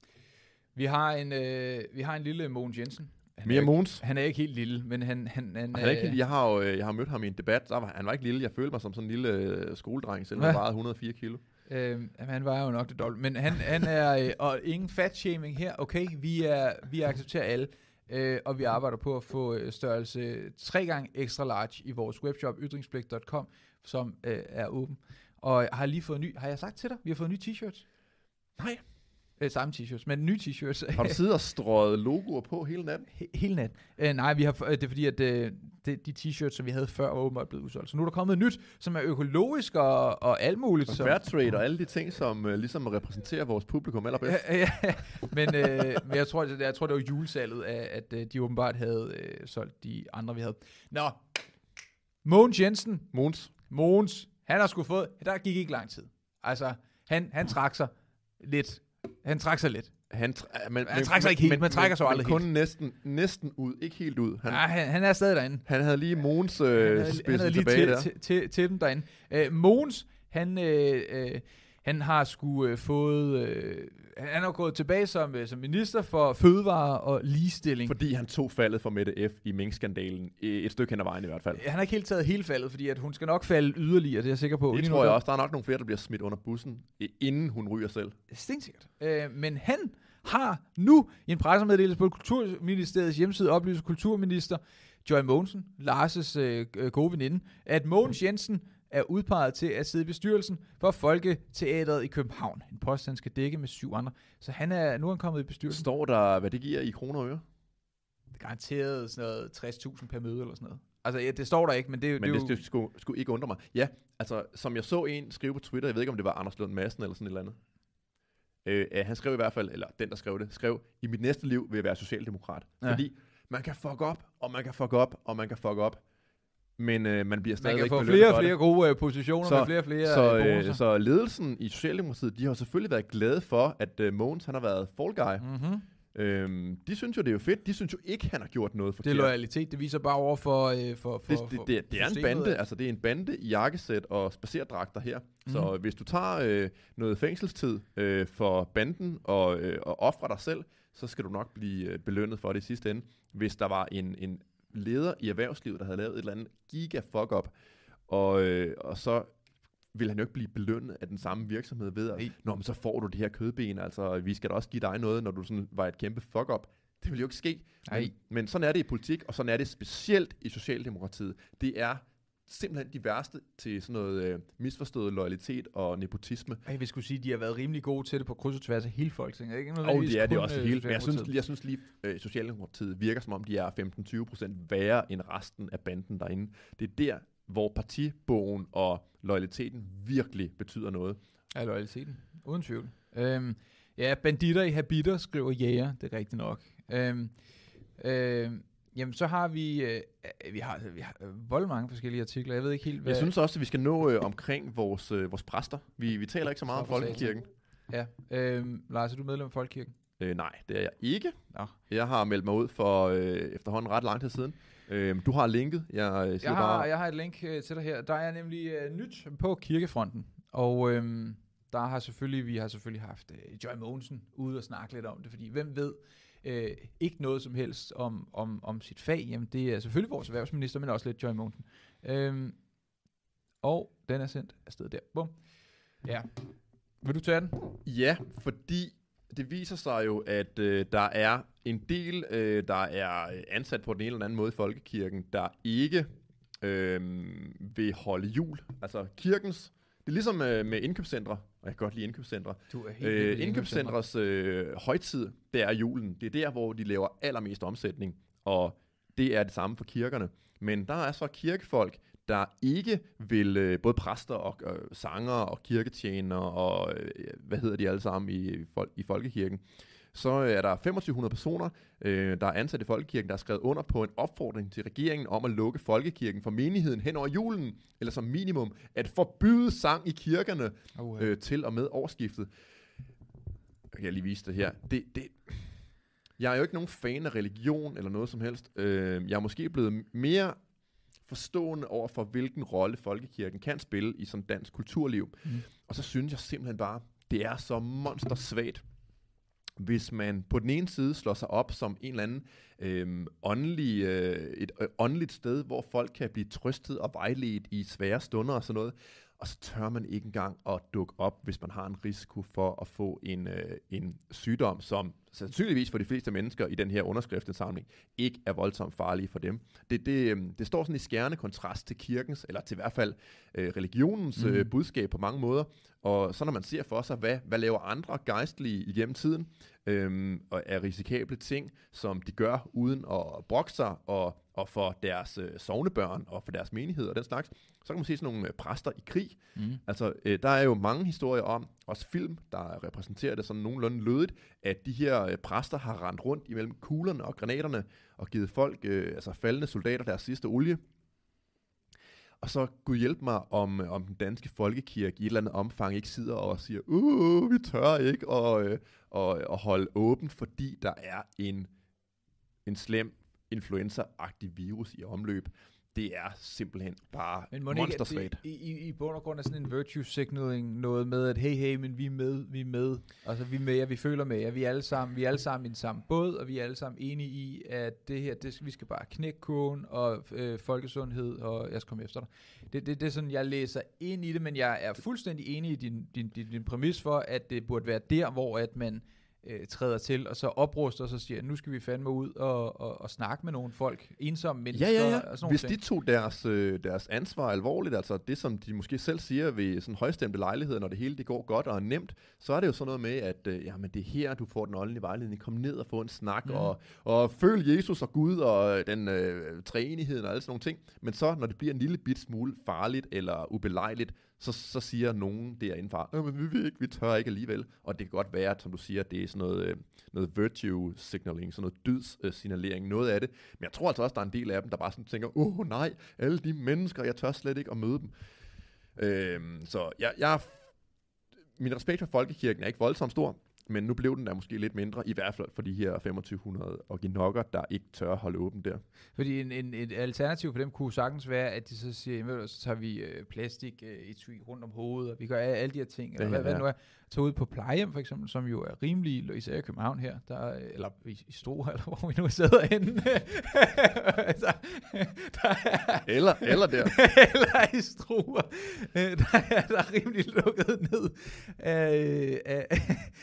vi har en øh, vi har en lille Mogens Jensen. Han Mere Mogens? Han er ikke helt lille, men han... han, han, han er ikke helt, jeg, har jo, jeg har mødt ham i en debat, så var, han var ikke lille. Jeg følte mig som sådan en lille øh, skoledreng, selvom han vejede et hundrede og fire kilo. Øh, han var jo nok det dobbelt. Men han, han er... Øh, og ingen fat-shaming her. Okay, vi, er, vi accepterer alle. Øh, og vi arbejder på at få størrelse tre gange extra large i vores webshop, ytringspligt punktum com, som øh, er åben. Og har lige fået ny... Har jeg sagt til dig? Vi har fået nye t-shirts. Nej. Øh, samme t-shirts, men nye t-shirts. Har du siddet og strøget logoer på hele natten? He- hele natten. Øh, nej, vi har, det er fordi, at øh, det, de t-shirts, som vi havde før, var åbenbart blevet udsolgt. Så nu er der kommet et nyt, som er økologisk og, og alt muligt. Og fairtrade og alle de ting, som øh, ligesom repræsenterer vores publikum allerbedst. Ja, ja, men, øh, men jeg tror, det, jeg tror, det var julesalget, at, at øh, de åbenbart havde øh, solgt de andre, vi havde. Nå, Mogens Jensen. Mogens. Mogens, han har sgu fået, der gik ikke lang tid. Altså, han, han trak sig lidt. Han trækker sig lidt. Han, tr- men, han trækker sig ikke helt, men, man trækker sig men, aldrig kun helt. næsten, næsten ud, ikke helt ud. Han, ja, han, han er stadig derinde. Han havde lige Mogens øh, spidsen tilbage til, der. Til, til, til dem derinde. Uh, Mogens, han, øh, øh, han har sgu øh, fået... Øh, han er gået tilbage som, øh, som minister for fødevare og ligestilling. Fordi han tog faldet for Mette F. i minkskandalen. Et stykke hen ad vejen i hvert fald. Han har ikke helt taget hele faldet, fordi at hun skal nok falde yderligere, det er jeg sikker på. Det Lige tror jeg der. også. Der er nok nogle flere, der bliver smidt under bussen, inden hun ryger selv. Stensikkert. Øh, men han har nu i en pressemeddelelse på Kulturministeriets hjemmeside oplyst kulturminister Joy Mogensen, Lars' øh, gode veninde, at Mogens Jensen er udpeget til at sidde i bestyrelsen for Folketeatret i København. En post, han skal dække med syv andre. Så han er, nu er han kommet i bestyrelsen. Står der, hvad det giver i kroner og øre? Det er garanteret sådan noget tres tusind per møde eller sådan noget. Altså, ja, det står der ikke, men det, men det, det, det det skulle, skulle ikke undre mig. Ja, altså, som jeg så en skrive på Twitter, jeg ved ikke, om det var Anders Lund Madsen eller sådan et eller andet. Øh, han skrev i hvert fald, eller den, der skrev det, skrev, i mit næste liv vil jeg være socialdemokrat. Ja. Fordi man kan fuck op, og man kan fuck op, og man kan fuck op. Men øh, man bliver stadig man kan få flere og flere gode øh, positioner så, med flere og flere så, øh, øh, så ledelsen i Socialdemokratiet, de har selvfølgelig været glade for, at øh, Mogens, han har været fall guy. Mm-hmm. Øhm, de synes jo, det er jo fedt. De synes jo ikke, han har gjort noget forkert. Det er loyalitet. Det viser bare over for, øh, for, for, det, det, for det, det er en bande. Altså, det er en bande i jakkesæt og spacerdragter her. Mm. Så hvis du tager øh, noget fængselstid øh, for banden og, øh, og offrer dig selv, så skal du nok blive øh, belønnet for det i sidste ende. Hvis der var en, en leder i erhvervslivet, der havde lavet et eller andet giga fuck-up, og, øh, og så vil han jo ikke blive belønnet af den samme virksomhed ved, at Nå, men så får du de her kødben, altså vi skal da også give dig noget, når du sådan var et kæmpe fuck-up. Det vil jo ikke ske. Men, men sådan er det i politik, og sådan er det specielt i Socialdemokratiet. Det er simpelthen de værste til sådan noget øh, misforstået loyalitet og nepotisme. Jeg vil skulle sige, at de har været rimelig gode til det på kryds og tværs af hele Folketinget. Ikke Og det er det også hele. Men jeg synes, jeg synes lige, at Socialdemokratiet virker som om, de er femten til tyve procent værre end resten af banden derinde. Det er der, hvor partibogen og loyaliteten virkelig betyder noget. Ja, loyaliteten. Uden tvivl. Øhm, Ja, banditter i habiter, skriver jæger, det er rigtigt nok. Øhm, øhm, jamen, så har vi, øh, vi har, vi har vold mange forskellige artikler, jeg ved ikke helt, hvad... Jeg synes også, at vi skal nå øh, omkring vores, øh, vores præster. Vi, vi taler ikke så meget om folkekirken. Ja, øhm, Lars, er du medlem af folkekirken? Øh, nej, det er jeg ikke. Nå. Jeg har meldt mig ud for øh, efterhånden ret lang tid siden. Øh, du har linket. Jeg, øh, siger jeg, har, bare... jeg har et link øh, til dig her. Der er nemlig øh, nyt på kirkefronten, og øhm, der har selvfølgelig, vi har selvfølgelig haft øh, Joy Mogensen ude og snakke lidt om det, fordi hvem ved øh, ikke noget som helst om, om, om sit fag? Jamen, det er selvfølgelig vores erhvervsminister, men også lidt Joy Mogensen. Øhm, og den er sendt afsted der. Bum. Ja. Vil du tage den? Ja, fordi det viser sig jo, at øh, der er en del, øh, der er ansat på den ene eller anden måde i folkekirken, der ikke øh, vil holde jul. Altså kirkens, det er ligesom øh, med indkøbscentre, og jeg kan godt lide indkøbscentre. Du er helt øh, indkøbscentres øh, højtid, det er julen. Det er der, hvor de laver allermest omsætning, og det er det samme for kirkerne. Men der er så kirkefolk, der ikke vil, øh, både præster og øh, sanger og kirketjenere og øh, hvad hedder de alle sammen i, i, fol- i folkekirken, så er der femogtyve hundrede personer, øh, der er ansat i folkekirken, der har skrevet under på en opfordring til regeringen om at lukke folkekirken for menigheden hen over julen, eller som minimum at forbyde sang i kirkerne oh, øh, til og med årsskiftet. Jeg kan lige vise det her. Det, det, jeg er jo ikke nogen fan af religion eller noget som helst. Øh, jeg er måske blevet mere forstående over for, hvilken rolle folkekirken kan spille i sådan dansk kulturliv. Mm. Og så synes jeg simpelthen bare, det er så monstersvagt, hvis man på den ene side slår sig op som en eller anden øh, åndelig, øh, et øh, åndeligt sted, hvor folk kan blive trøstet og vejledt i svære stunder og sådan noget, og så tør man ikke engang at dukke op, hvis man har en risiko for at få en, øh, en sygdom, som sandsynligvis for de fleste mennesker i den her underskriftsindsamling ikke er voldsomt farlige for dem. Det, det, det står sådan i skærende kontrast til kirkens, eller til i hvert fald øh, religionens mm. øh, budskab på mange måder. Og så når man ser for sig, hvad, hvad laver andre gejstlige igennem tiden, øhm, og er risikable ting, som de gør uden at brokke sig, og, og for deres øh, sognebørn, og for deres menighed og den slags, så kan man se sådan nogle øh, præster i krig. Mm. Altså, øh, der er jo mange historier om, også film, der repræsenterer det sådan nogenlunde lødigt, at de her øh, præster har rendt rundt imellem kuglerne og granaterne, og givet folk, øh, altså faldende soldater, deres sidste olie. Og så Gud hjælp mig, om, om den danske folkekirke i et eller andet omfang ikke sidder og siger, uh, vi tør ikke at, øh, at, at holde åben, fordi der er en, en slem influenza-agtig virus i omløb. Det er simpelthen bare monstersvagt. I, i, I bund og grund er sådan en virtue signaling, noget med, at hey, hey, men vi er med, vi er med. Altså, vi er med jer, vi føler med jer, vi er alle sammen, vi er alle sammen i den samme båd, og vi er alle sammen enige i, at det her, det, vi skal bare knække kurven, og øh, folkesundhed, og jeg skal komme efter dig. Det, det, det er sådan, jeg læser ind i det, men jeg er fuldstændig enig i din, din, din, din præmis for, at det burde være der, hvor at man Øh, træder til, og så opruster, og så siger, nu skal vi fandme ud og, og, og snakke med nogle folk, ensomme mennesker. Ja, ja, ja. Og sådan Hvis ting. de tog deres, øh, deres ansvar alvorligt, altså det, som de måske selv siger ved sådan højstemte lejligheder, når det hele det går godt og er nemt, så er det jo sådan noget med, at øh, jamen, det er her, du får den åndelige vejledning. Kom ned og få en snak, mm. og, og føl Jesus og Gud og den øh, treenigheden og alle sådan nogle ting. Men så, når det bliver en lille bit smule farligt eller ubelejligt, så, så siger nogen derindefra, øh, men vi vil ikke, vi tør ikke alligevel. Og det kan godt være, at, som du siger, det er sådan noget, øh, noget virtue signaling, sådan noget dydssignalering, noget af det. Men jeg tror altså også, der er en del af dem, der bare sådan tænker, åh oh, nej, alle de mennesker, jeg tør slet ikke at møde dem. Øh, så jeg, jeg, min respekt for folkekirken er ikke voldsomt stor, men nu blev den der måske lidt mindre, i hvert fald for de her femogtyve hundrede orginokker, der ikke tør holde åben der. Fordi en, en, et alternativ for dem kunne sagtens være, at de så siger, så tager vi øh, plastik øh, etui rundt om hovedet, og vi gør alle de her ting, eller hvad, hvad det nu er. Tage ud på plejehjem for eksempel, som jo er rimelig, især i København her, der, eller i, i Struer, eller hvor vi nu sidder henne. altså, der er, eller, eller der. eller i Struer. Der er, der er rimelig lukket ned. Øh, øh,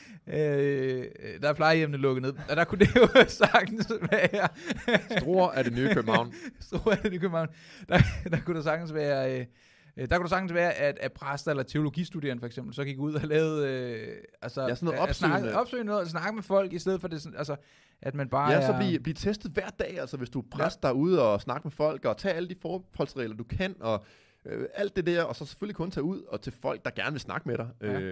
Øh, der er plejehjemmene lukket ned, og der kunne det jo sagtens være... Struer er det nye København. Struer er det nye København. Der, der kunne der sagtens være... Øh, der kunne der sagtens være, at, at præster eller teologistuderende for eksempel, så gik ud og lavede... Øh, altså, ja, sådan noget opsøgende. Opsøgende noget, og snakke med folk, i stedet for det sådan, altså, at man bare... Ja, er, så blive, blive testet hver dag, altså hvis du er præst ja. derude og snakke med folk, og tage alle de forholdsregler, du kan, og øh, alt det der, og så selvfølgelig kun tage ud og til folk, der gerne vil snakke med dig. Ja. Øh,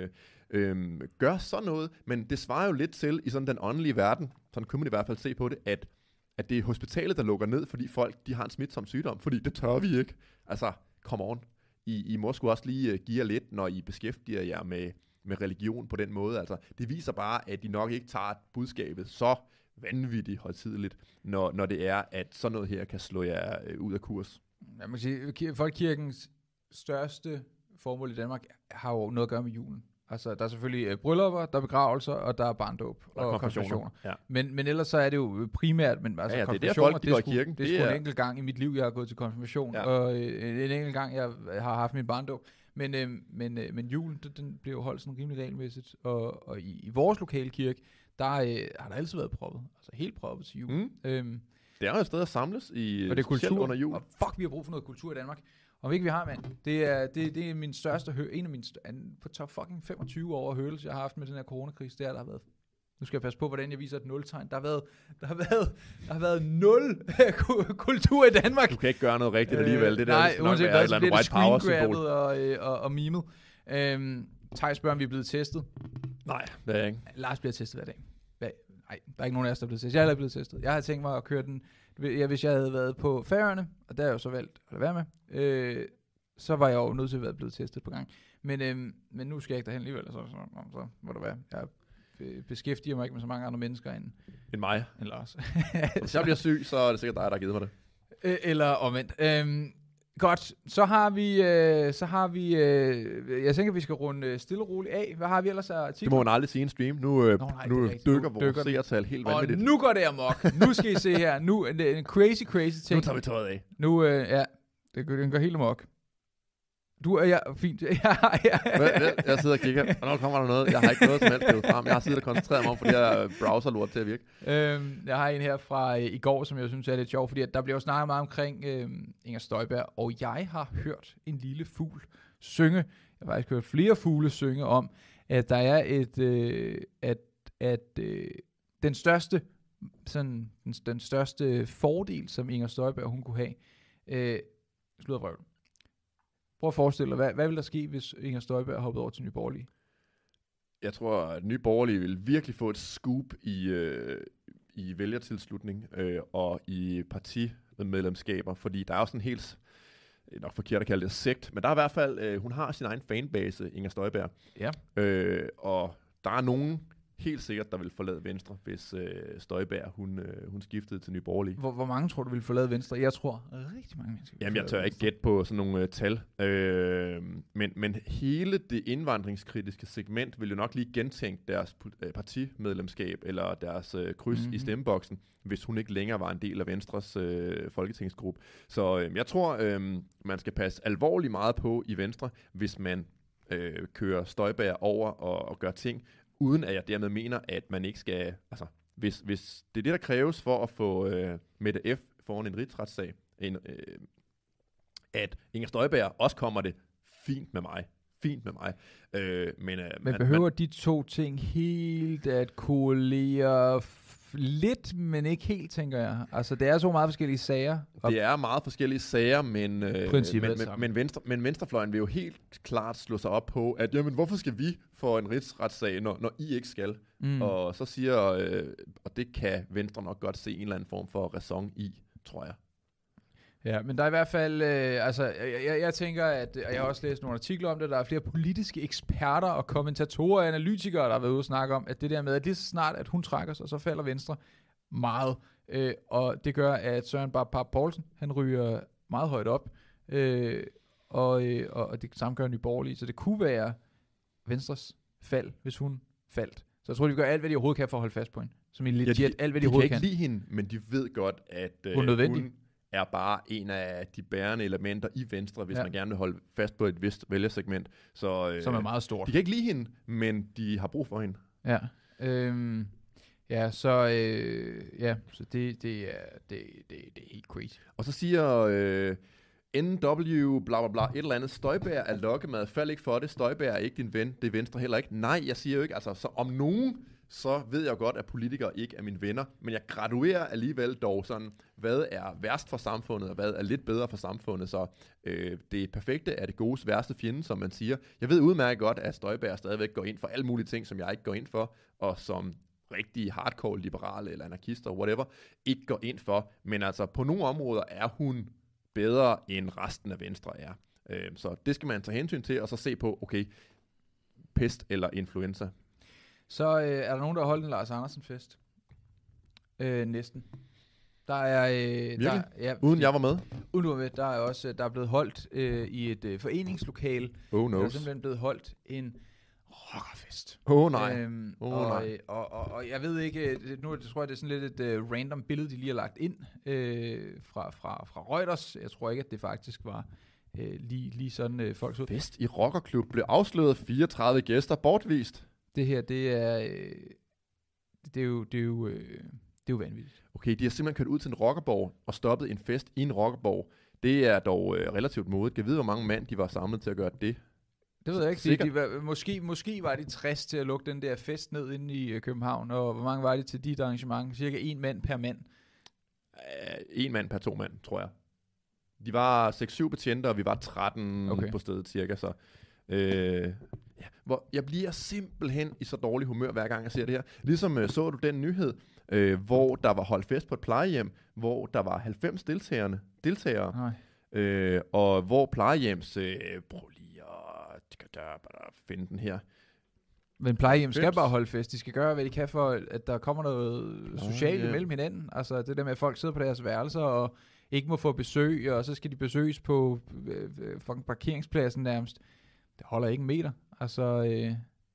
øhm, gør sådan noget, men det svarer jo lidt til i sådan den åndelige verden, sådan kunne man i hvert fald se på det, at, at det er hospitalet, der lukker ned, fordi folk de har en smitsom sygdom, fordi det tør vi ikke. Altså, come on. I, I må sgu også lige uh, give jer lidt, når I beskæftiger jer med, med religion på den måde. Altså, det viser bare, at de nok ikke tager budskabet så vanvittigt højtideligt, når, når det er, at sådan noget her kan slå jer uh, ud af kurs. Jeg må sige, Folkekirkens største formål i Danmark har jo noget at gøre med julen. Altså, der er selvfølgelig øh, bryllupper, der er begravelser, og der er barndåb og, og konfirmationer. Ja. Men, men ellers så er det jo primært, men altså ja, ja, konfirmationer, det er, der folk, de det er sgu, det er sgu det er... en enkelt gang i mit liv, jeg har gået til konfirmation, ja. og øh, en enkelt gang, jeg har haft min barndåb. Men, øh, men, øh, men julen, den, den bliver jo holdt sådan rimelig regelmæssigt, og, og i, i vores lokale kirke, der øh, har der altid været proppet, altså helt proppet til jul. Mm. Øhm, det er jo et sted at samles i, og det er kultur, under jul. Og fuck, vi har brug for noget kultur i Danmark. Om ikke vi har, mand. Det er, det, det er min største hø- en af mine st- på top fucking femogtyve år hørelse, jeg har haft med den her coronakrise, det er, der har været. Nu skal jeg passe på, hvordan jeg viser et nultegn. Der har været, der har været, der har været nul kultur i Danmark. Du kan ikke gøre noget rigtigt alligevel. Det der nej, nok uanset være hvad, så et bliver det screen-grabbet og, og, og mimet. Øhm, Thijs spørger, om vi er blevet testet. Nej, det er jeg ikke. Lars bliver testet hver dag. Hver, nej, der er ikke nogen af os, der er blevet testet. Jeg er heller ikke blevet testet. Jeg har tænkt mig at køre den, hvis jeg havde været på Færøerne, og der er jeg jo så valgt at lade være med, øh, så var jeg jo nødt til at være blevet testet på gang. Men, øhm, men nu skal jeg ikke derhen alligevel, så, så, så, så må det være. Jeg beskæftiger mig ikke med så mange andre mennesker end, end mig. End Lars. Hvis jeg bliver syg, så er det sikkert dig, der har givet mig det. Øh, eller omvendt. Øhm, godt, så har vi, øh, så har vi øh, jeg tænker, vi skal runde øh, stille og roligt af. Hvad har vi ellers af artikler? Det må man aldrig sige en stream. Nu, øh, Nå, nej, nu dykker nu vores seertal helt vanvittigt. Og nu går det amok. Nu skal I se her. Nu en, en crazy, crazy ting. Nu tager vi tøjet af. Nu, øh, ja, det, det går helt amok. Du er ja, fint. ja, ja. jeg, jeg sidder og kigger, og nu kommer der noget. Jeg har ikke noget som helst skrevet frem. Jeg har siddet og koncentreret mig om, for det her browserlort til at virke. Øhm, jeg har en her fra øh, i går, som jeg synes er lidt sjov, fordi at der bliver jo snakket meget omkring øh, Inger Støjberg, og jeg har hørt en lille fugl synge. Jeg har faktisk hørt flere fugle synge om, at der er et, øh, at, at øh, den største, sådan, den, den største fordel, som Inger Støjberg hun kunne have, øh, slutter vrøvl. Prøv at forestille dig, hvad, hvad vil der ske, hvis Inger Støjberg hoppede over til Nye Borgerlige? Jeg tror, at Nye Borgerlige vil virkelig få et scoop i, øh, i vælgertilslutning øh, og i partimedlemskaber, fordi der er jo sådan helt, nok forkert at kalde det sekt, men der er i hvert fald, øh, hun har sin egen fanbase, Inger Støjberg. Ja. Øh, og der er nogen helt sikkert, der vil forlade Venstre, hvis øh, Støjberg, hun, øh, hun skiftede til Nye Borgerlige. Hvor, hvor mange tror du vil forlade Venstre? Jeg tror rigtig mange mennesker vil. Jamen, jeg tør ikke gætte på sådan nogle uh, tal. Øh, men, men hele det indvandringskritiske segment vil jo nok lige gentænke deres uh, partimedlemskab eller deres uh, kryds mm-hmm. i stemmeboksen, hvis hun ikke længere var en del af Venstres uh, folketingsgruppe. Så øh, jeg tror, øh, man skal passe alvorligt meget på i Venstre, hvis man øh, kører Støjberg over og, og gør ting, uden at jeg dermed mener, at man ikke skal, altså, hvis, hvis det er det, der kræves for at få øh, Mette F. foran en rigsretssag, en, øh, at Inger Støjberg også kommer det fint med mig. Fint med mig. Øh, men, øh, men man, behøver man, de to ting helt at kollere f- lidt, men ikke helt, tænker jeg. Altså, det er så meget forskellige sager. Det er meget forskellige sager, men, øh, men, men, men, venstre, men venstrefløjen vil jo helt klart slå sig op på, at jamen, hvorfor skal vi få en rigsretssag, når, når I ikke skal? Mm. Og så siger, øh, og det kan Venstre nok godt se en eller anden form for ræson i, tror jeg. Ja, men der er i hvert fald, øh, altså, jeg, jeg, jeg tænker, at, og jeg har også læst nogle artikler om det, der er flere politiske eksperter og kommentatorer og analytikere, der har været ude og snakke om, at det der med, at lige så snart, at hun trækker sig, så falder Venstre meget. Øh, og det gør, at Søren Pape Poulsen, han ryger meget højt op, øh, og, øh, og det samme gør Nye Borgerlige, så det kunne være Venstres fald, hvis hun faldt. Så jeg tror, de gør alt, hvad de overhovedet kan for at holde fast på hende. Som i legit, ja, de, alt hvad de, de overhovedet kan. De kan ikke lide hende, men de ved godt, at øh, hun, hun er bare en af de bærende elementer i Venstre, hvis ja. man gerne vil holde fast på et vist vælgersegment. Så, øh, som er meget stort. De kan ikke lide hende, men de har brug for hende. Ja, øhm, ja så, øh, ja, så det, det, er, det, det, det er helt crazy. Og så siger øh, N W, bla bla bla, et eller andet, Støjberg er lokkemad, fald ikke for det, Støjberg er ikke din ven, det er Venstre heller ikke. Nej, jeg siger jo ikke, altså så om nogen, så ved jeg godt, at politikere ikke er mine venner, men jeg graduerer alligevel dog sådan, hvad er værst for samfundet, og hvad er lidt bedre for samfundet, så øh, det perfekte er det godes værste fjende, som man siger. Jeg ved udmærket godt, at Støjberg stadigvæk går ind for alle mulige ting, som jeg ikke går ind for, og som rigtige hardcore liberale eller anarkister, whatever, ikke går ind for, men altså på nogle områder er hun bedre end resten af Venstre er. Øh, så det skal man tage hensyn til, og så se på, okay, pest eller influenza. Så øh, er der nogen, der har holdt en Lars Andersen-fest. Øh, næsten. Der er... Øh, der, ja, uden jeg var med? Uden du var med, der er også der er blevet holdt øh, i et øh, foreningslokale. Oh, der er simpelthen blevet holdt en rockerfest. Oh nej. Øhm, oh, og, nej. Og, og, og jeg ved ikke, nu tror jeg, det er sådan lidt et uh, random billede, de lige har lagt ind øh, fra, fra, fra Reuters. Jeg tror ikke, at det faktisk var øh, lige, lige sådan øh, folk så. Fest i rockerklub blev afsløret, fireogtredive gæster bortvist. Det her, det er, øh, det er jo, det er jo, øh, det er jo vanvittigt. Okay, de har simpelthen kørt ud til en rockerborg og stoppet en fest i en rockerborg. Det er dog øh, relativt modigt. Jeg ved, hvor mange mand de var samlet til at gøre det. Det ved jeg ikke. De, de var, måske, måske var de tres til at lukke den der fest ned inde i øh, København, og hvor mange var de til dit arrangement? Cirka en mand per mand. Uh, en mand per to mand, tror jeg. De var seks syv betjente, og vi var tretten okay. på stedet cirka, så... Øh, ja, hvor jeg bliver simpelthen i så dårlig humør, hver gang jeg ser det her. Ligesom øh, så du den nyhed, øh, hvor der var holdt fest på et plejehjem, hvor der var halvfems deltagerne, deltagere, øh, og hvor plejehjems... Øh, prøv lige at finde den her. Men plejehjem skal bare holde fest. De skal gøre, hvad de kan for, at der kommer noget socialt oh, yeah. imellem hinanden. Altså det der med, at folk sidder på deres værelser og ikke må få besøg, og så skal de besøges på øh, fucking parkeringspladsen nærmest. Det holder ikke en meter. Altså, øh,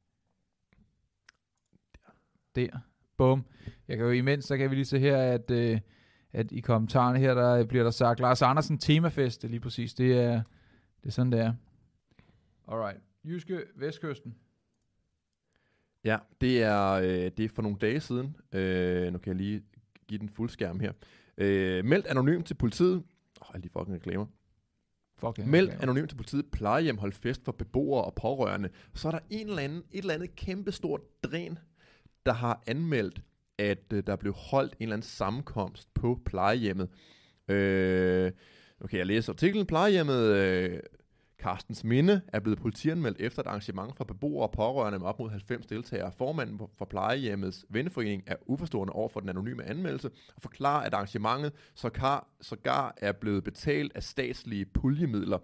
der. Bum. Jeg kan jo imens, så kan vi lige se her, at, øh, at i kommentarerne her, der bliver der sagt, Lars Andersen temafest, det er lige præcis. Det er, det er sådan, det er. Alright. Jyske Vestkysten. Ja, det er, øh, det er for nogle dage siden. Øh, nu kan jeg lige give den fuld skærm her. Øh, meldt anonymt til politiet. Åh, oh, alle de fucking reklamer. Fucking meldt reklamer. anonymt til politiet. Plejehjem holdt fest for beboere og pårørende. Så er der en eller anden, et eller andet kæmpestort dræn, der har anmeldt, at øh, der blev holdt en eller anden sammenkomst på plejehjemmet. Øh, okay, jeg læser artiklen. Plejehjemmet... Øh, Carstens Minde er blevet politianmeldt efter et arrangement for beboere og pårørende med op mod halvfems deltagere. Formanden for plejehjemmets venneforening er uforstående over for den anonyme anmeldelse og forklarer, at arrangementet sågar, sågar er blevet betalt af statslige puljemidler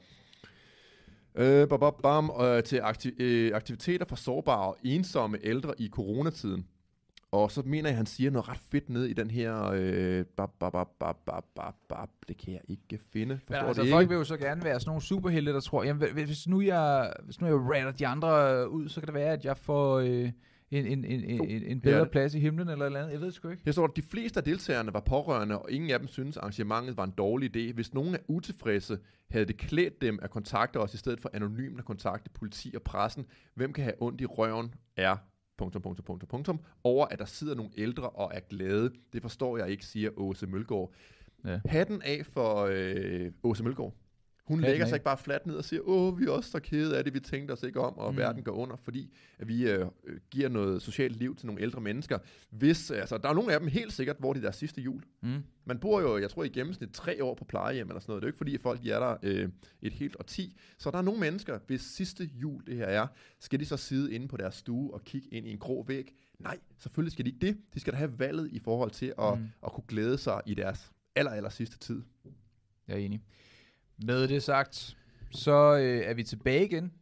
øh, bam, bam, bam, øh, til aktiv, øh, aktiviteter for sårbare og ensomme ældre i coronatiden. Og så mener jeg, at han siger noget ret fedt ned i den her... Øh, bab, bab, bab, bab, bab, bab, det kan jeg ikke finde. Forstår Men altså, det folk ikke? vil jo så gerne være sådan nogle superhelte, der tror... Jamen, hvis nu jeg, hvis nu jeg ratter de andre ud, så kan det være, at jeg får øh, en, en, en, en, en bedre plads i himlen eller eller andet. Jeg ved det sgu ikke. Jeg står, at de fleste af deltagerne var pårørende, og ingen af dem synes, at arrangementet var en dårlig idé. Hvis nogen er utilfredse, havde det klædt dem at kontakte os, i stedet for anonymt at kontakte politi og pressen. Hvem kan have ondt i røven er... Punktum, punktum, punktum, punktum, over at der sidder nogle ældre og er glade. Det forstår jeg ikke, siger Åse Mølgaard. Ja. Hatten af for øh, Åse Mølgaard. Hun Hatten lægger sig af. Ikke bare fladt ned og siger, åh, vi er også så kede af det, vi tænkte os ikke om, og mm. verden går under, fordi at vi øh, giver noget socialt liv til nogle ældre mennesker. Hvis, altså, der er nogle af dem helt sikkert, hvor det er deres sidste jul. Mm. Man bor jo, jeg tror i gennemsnit tre år på plejehjem eller sådan noget. Det er jo ikke fordi, at folk er der øh, et helt årti. Så der er nogle mennesker, hvis sidste jul det her er, skal de så sidde inde på deres stue og kigge ind i en grå væg? Nej, selvfølgelig skal de ikke det. De skal da have valget i forhold til at, mm. at kunne glæde sig i deres aller, aller sidste tid. Jeg er enig. Med det sagt, så øh, er vi tilbage igen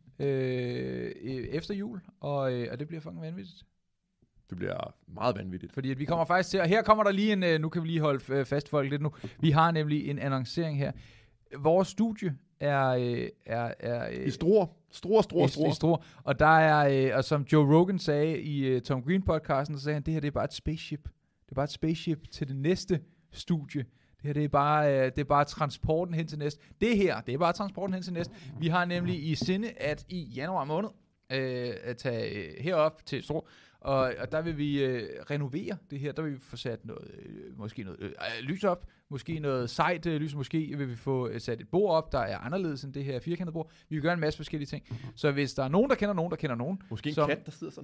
øh, efter jul, og, øh, og det bliver fucking vanvittigt. Det bliver meget vanvittigt. Fordi at vi kommer faktisk til, og her kommer der lige en, øh, nu kan vi lige holde fast folk lidt nu, vi har nemlig en annoncering her. Vores studie er... Øh, er, er øh, I Struer. Struer, Struer, Struer. I Struer. Og der er, øh, og som Joe Rogan sagde i uh, Tom Green-podcasten, så sagde han, det her det er bare et spaceship. Det er bare et spaceship til det næste studie. Det her, det er bare, øh, det er bare transporten hen til næste. Det her, det er bare transporten hen til næste. Vi har nemlig i sinde, at i januar måned, øh, at tage øh, herop til Struer, og, og der vil vi øh, renovere det her. Der vil vi få sat noget, øh, måske noget øh, lys op, måske noget sejt øh, lys, måske vil vi få øh, sat et bord op, der er anderledes end det her firkantede bord. Vi vil gøre en masse forskellige ting. Så hvis der er nogen, der kender nogen, der kender nogen. Måske en som, kat, der sidder sådan her.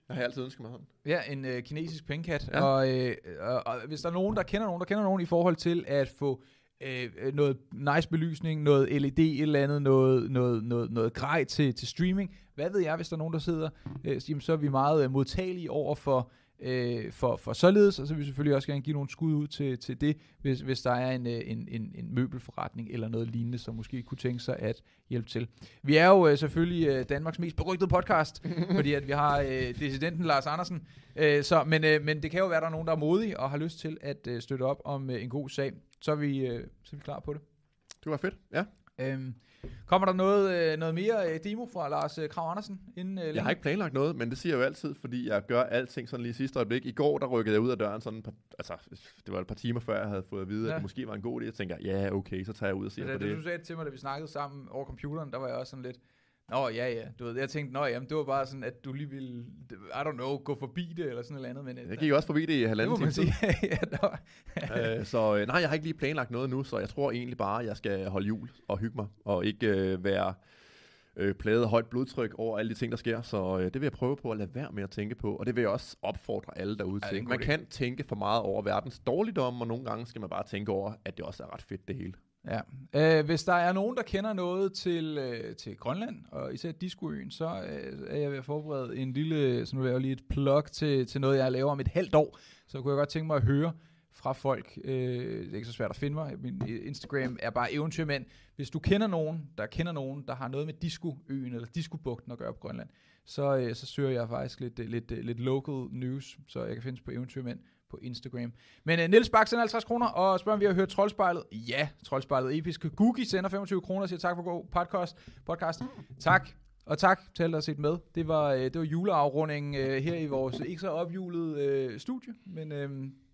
Jeg har altid ønsket mig sådan. Ja, en øh, kinesisk pengekat. Ja. Og, øh, og, og hvis der er nogen, der kender nogen, der kender nogen i forhold til at få øh, noget nice belysning, noget L E D, et eller andet, noget, noget, noget, noget grej til, til streaming. Hvad ved jeg, hvis der er nogen, der sidder, øh, så er vi meget øh, modtagelige over for, øh, for, for således, og så vil vi selvfølgelig også gerne give nogle skud ud til, til det, hvis, hvis der er en, en, en, en møbelforretning eller noget lignende, som måske kunne tænke sig at hjælpe til. Vi er jo øh, selvfølgelig øh, Danmarks mest berygtede podcast, fordi at vi har øh, dissidenten Lars Andersen, øh, så, men, øh, men det kan jo være, der er nogen, der er modige og har lyst til at øh, støtte op om øh, en god sag. Så er vi, øh, så er vi klar på det. Det var fedt, ja. Øhm, kommer der noget, øh, noget mere øh, demo fra Lars øh, Krag Andersen? Inden, øh, jeg har ikke planlagt noget, men det siger jeg jo altid, fordi jeg gør alting sådan lige i sidste øjeblik. I går, der rykkede jeg ud af døren sådan, par, altså det var et par timer før, jeg havde fået at vide, ja. at det måske var en god idé. Jeg tænker, ja okay, så tager jeg ud og siger det, på det. det. Du sagde til mig, da vi snakkede sammen over computeren, der var jeg også sådan lidt, nå ja ja, du ved, jeg tænkte, nå jamen, det var bare sådan, at du lige ville, I don't know, gå forbi det, eller sådan noget andet. Men, jeg gik også forbi det i halvanden time tid. ja, der var. øh, så nej, jeg har ikke lige planlagt noget nu, så jeg tror egentlig bare, at jeg skal holde jul og hygge mig, og ikke øh, være øh, plaget af højt blodtryk over alle de ting, der sker. Så øh, det vil jeg prøve på at lade være med at tænke på, og det vil jeg også opfordre alle derude ja, til. Man idé. kan tænke for meget over verdens dårligdom, og nogle gange skal man bare tænke over, at det også er ret fedt det hele. Ja. Øh, hvis der er nogen, der kender noget til, øh, til Grønland, og især Discoøen, så øh, er jeg ved at forberede en lille, så nu laver jeg lige et plug til, til noget, jeg laver om et halvt år. Så kunne jeg godt tænke mig at høre fra folk. Øh, det er ikke så svært at finde mig. Min Instagram er bare eventyrmænd. Hvis du kender nogen, der kender nogen, der har noget med Discoøen eller Discobugten at gøre på Grønland, så, øh, så søger jeg faktisk lidt, lidt, lidt local news, så jeg kan findes på eventyrmænd på Instagram. Men uh, Niels Bak sender halvtreds kroner, og spørger, om vi har hørt Troldspejlet. Ja, Troldspejlet episk. Googie sender femogtyve kroner og siger tak for god podcast. podcast. Tak, og tak til alle, der har set med. Det var, uh, det var juleafrundingen uh, her i vores ikke så opjulede uh, studie, men uh,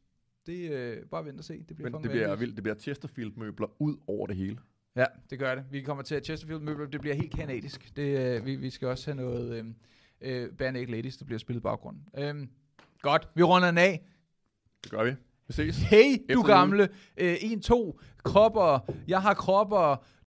det uh, bare vent og se. Det bliver, men det bliver vildt. Det bliver Chesterfield-møbler ud over det hele. Ja, det gør det. Vi kommer til at Chesterfield-møbler, det bliver helt kanadisk. Det, uh, vi, vi skal også have noget uh, uh, Bare Naked Ladies, der bliver spillet i baggrunden. Uh, godt, vi runder den af. Det gør vi. Vi ses. Hey, du gamle. en to kropper. Jeg har kropper.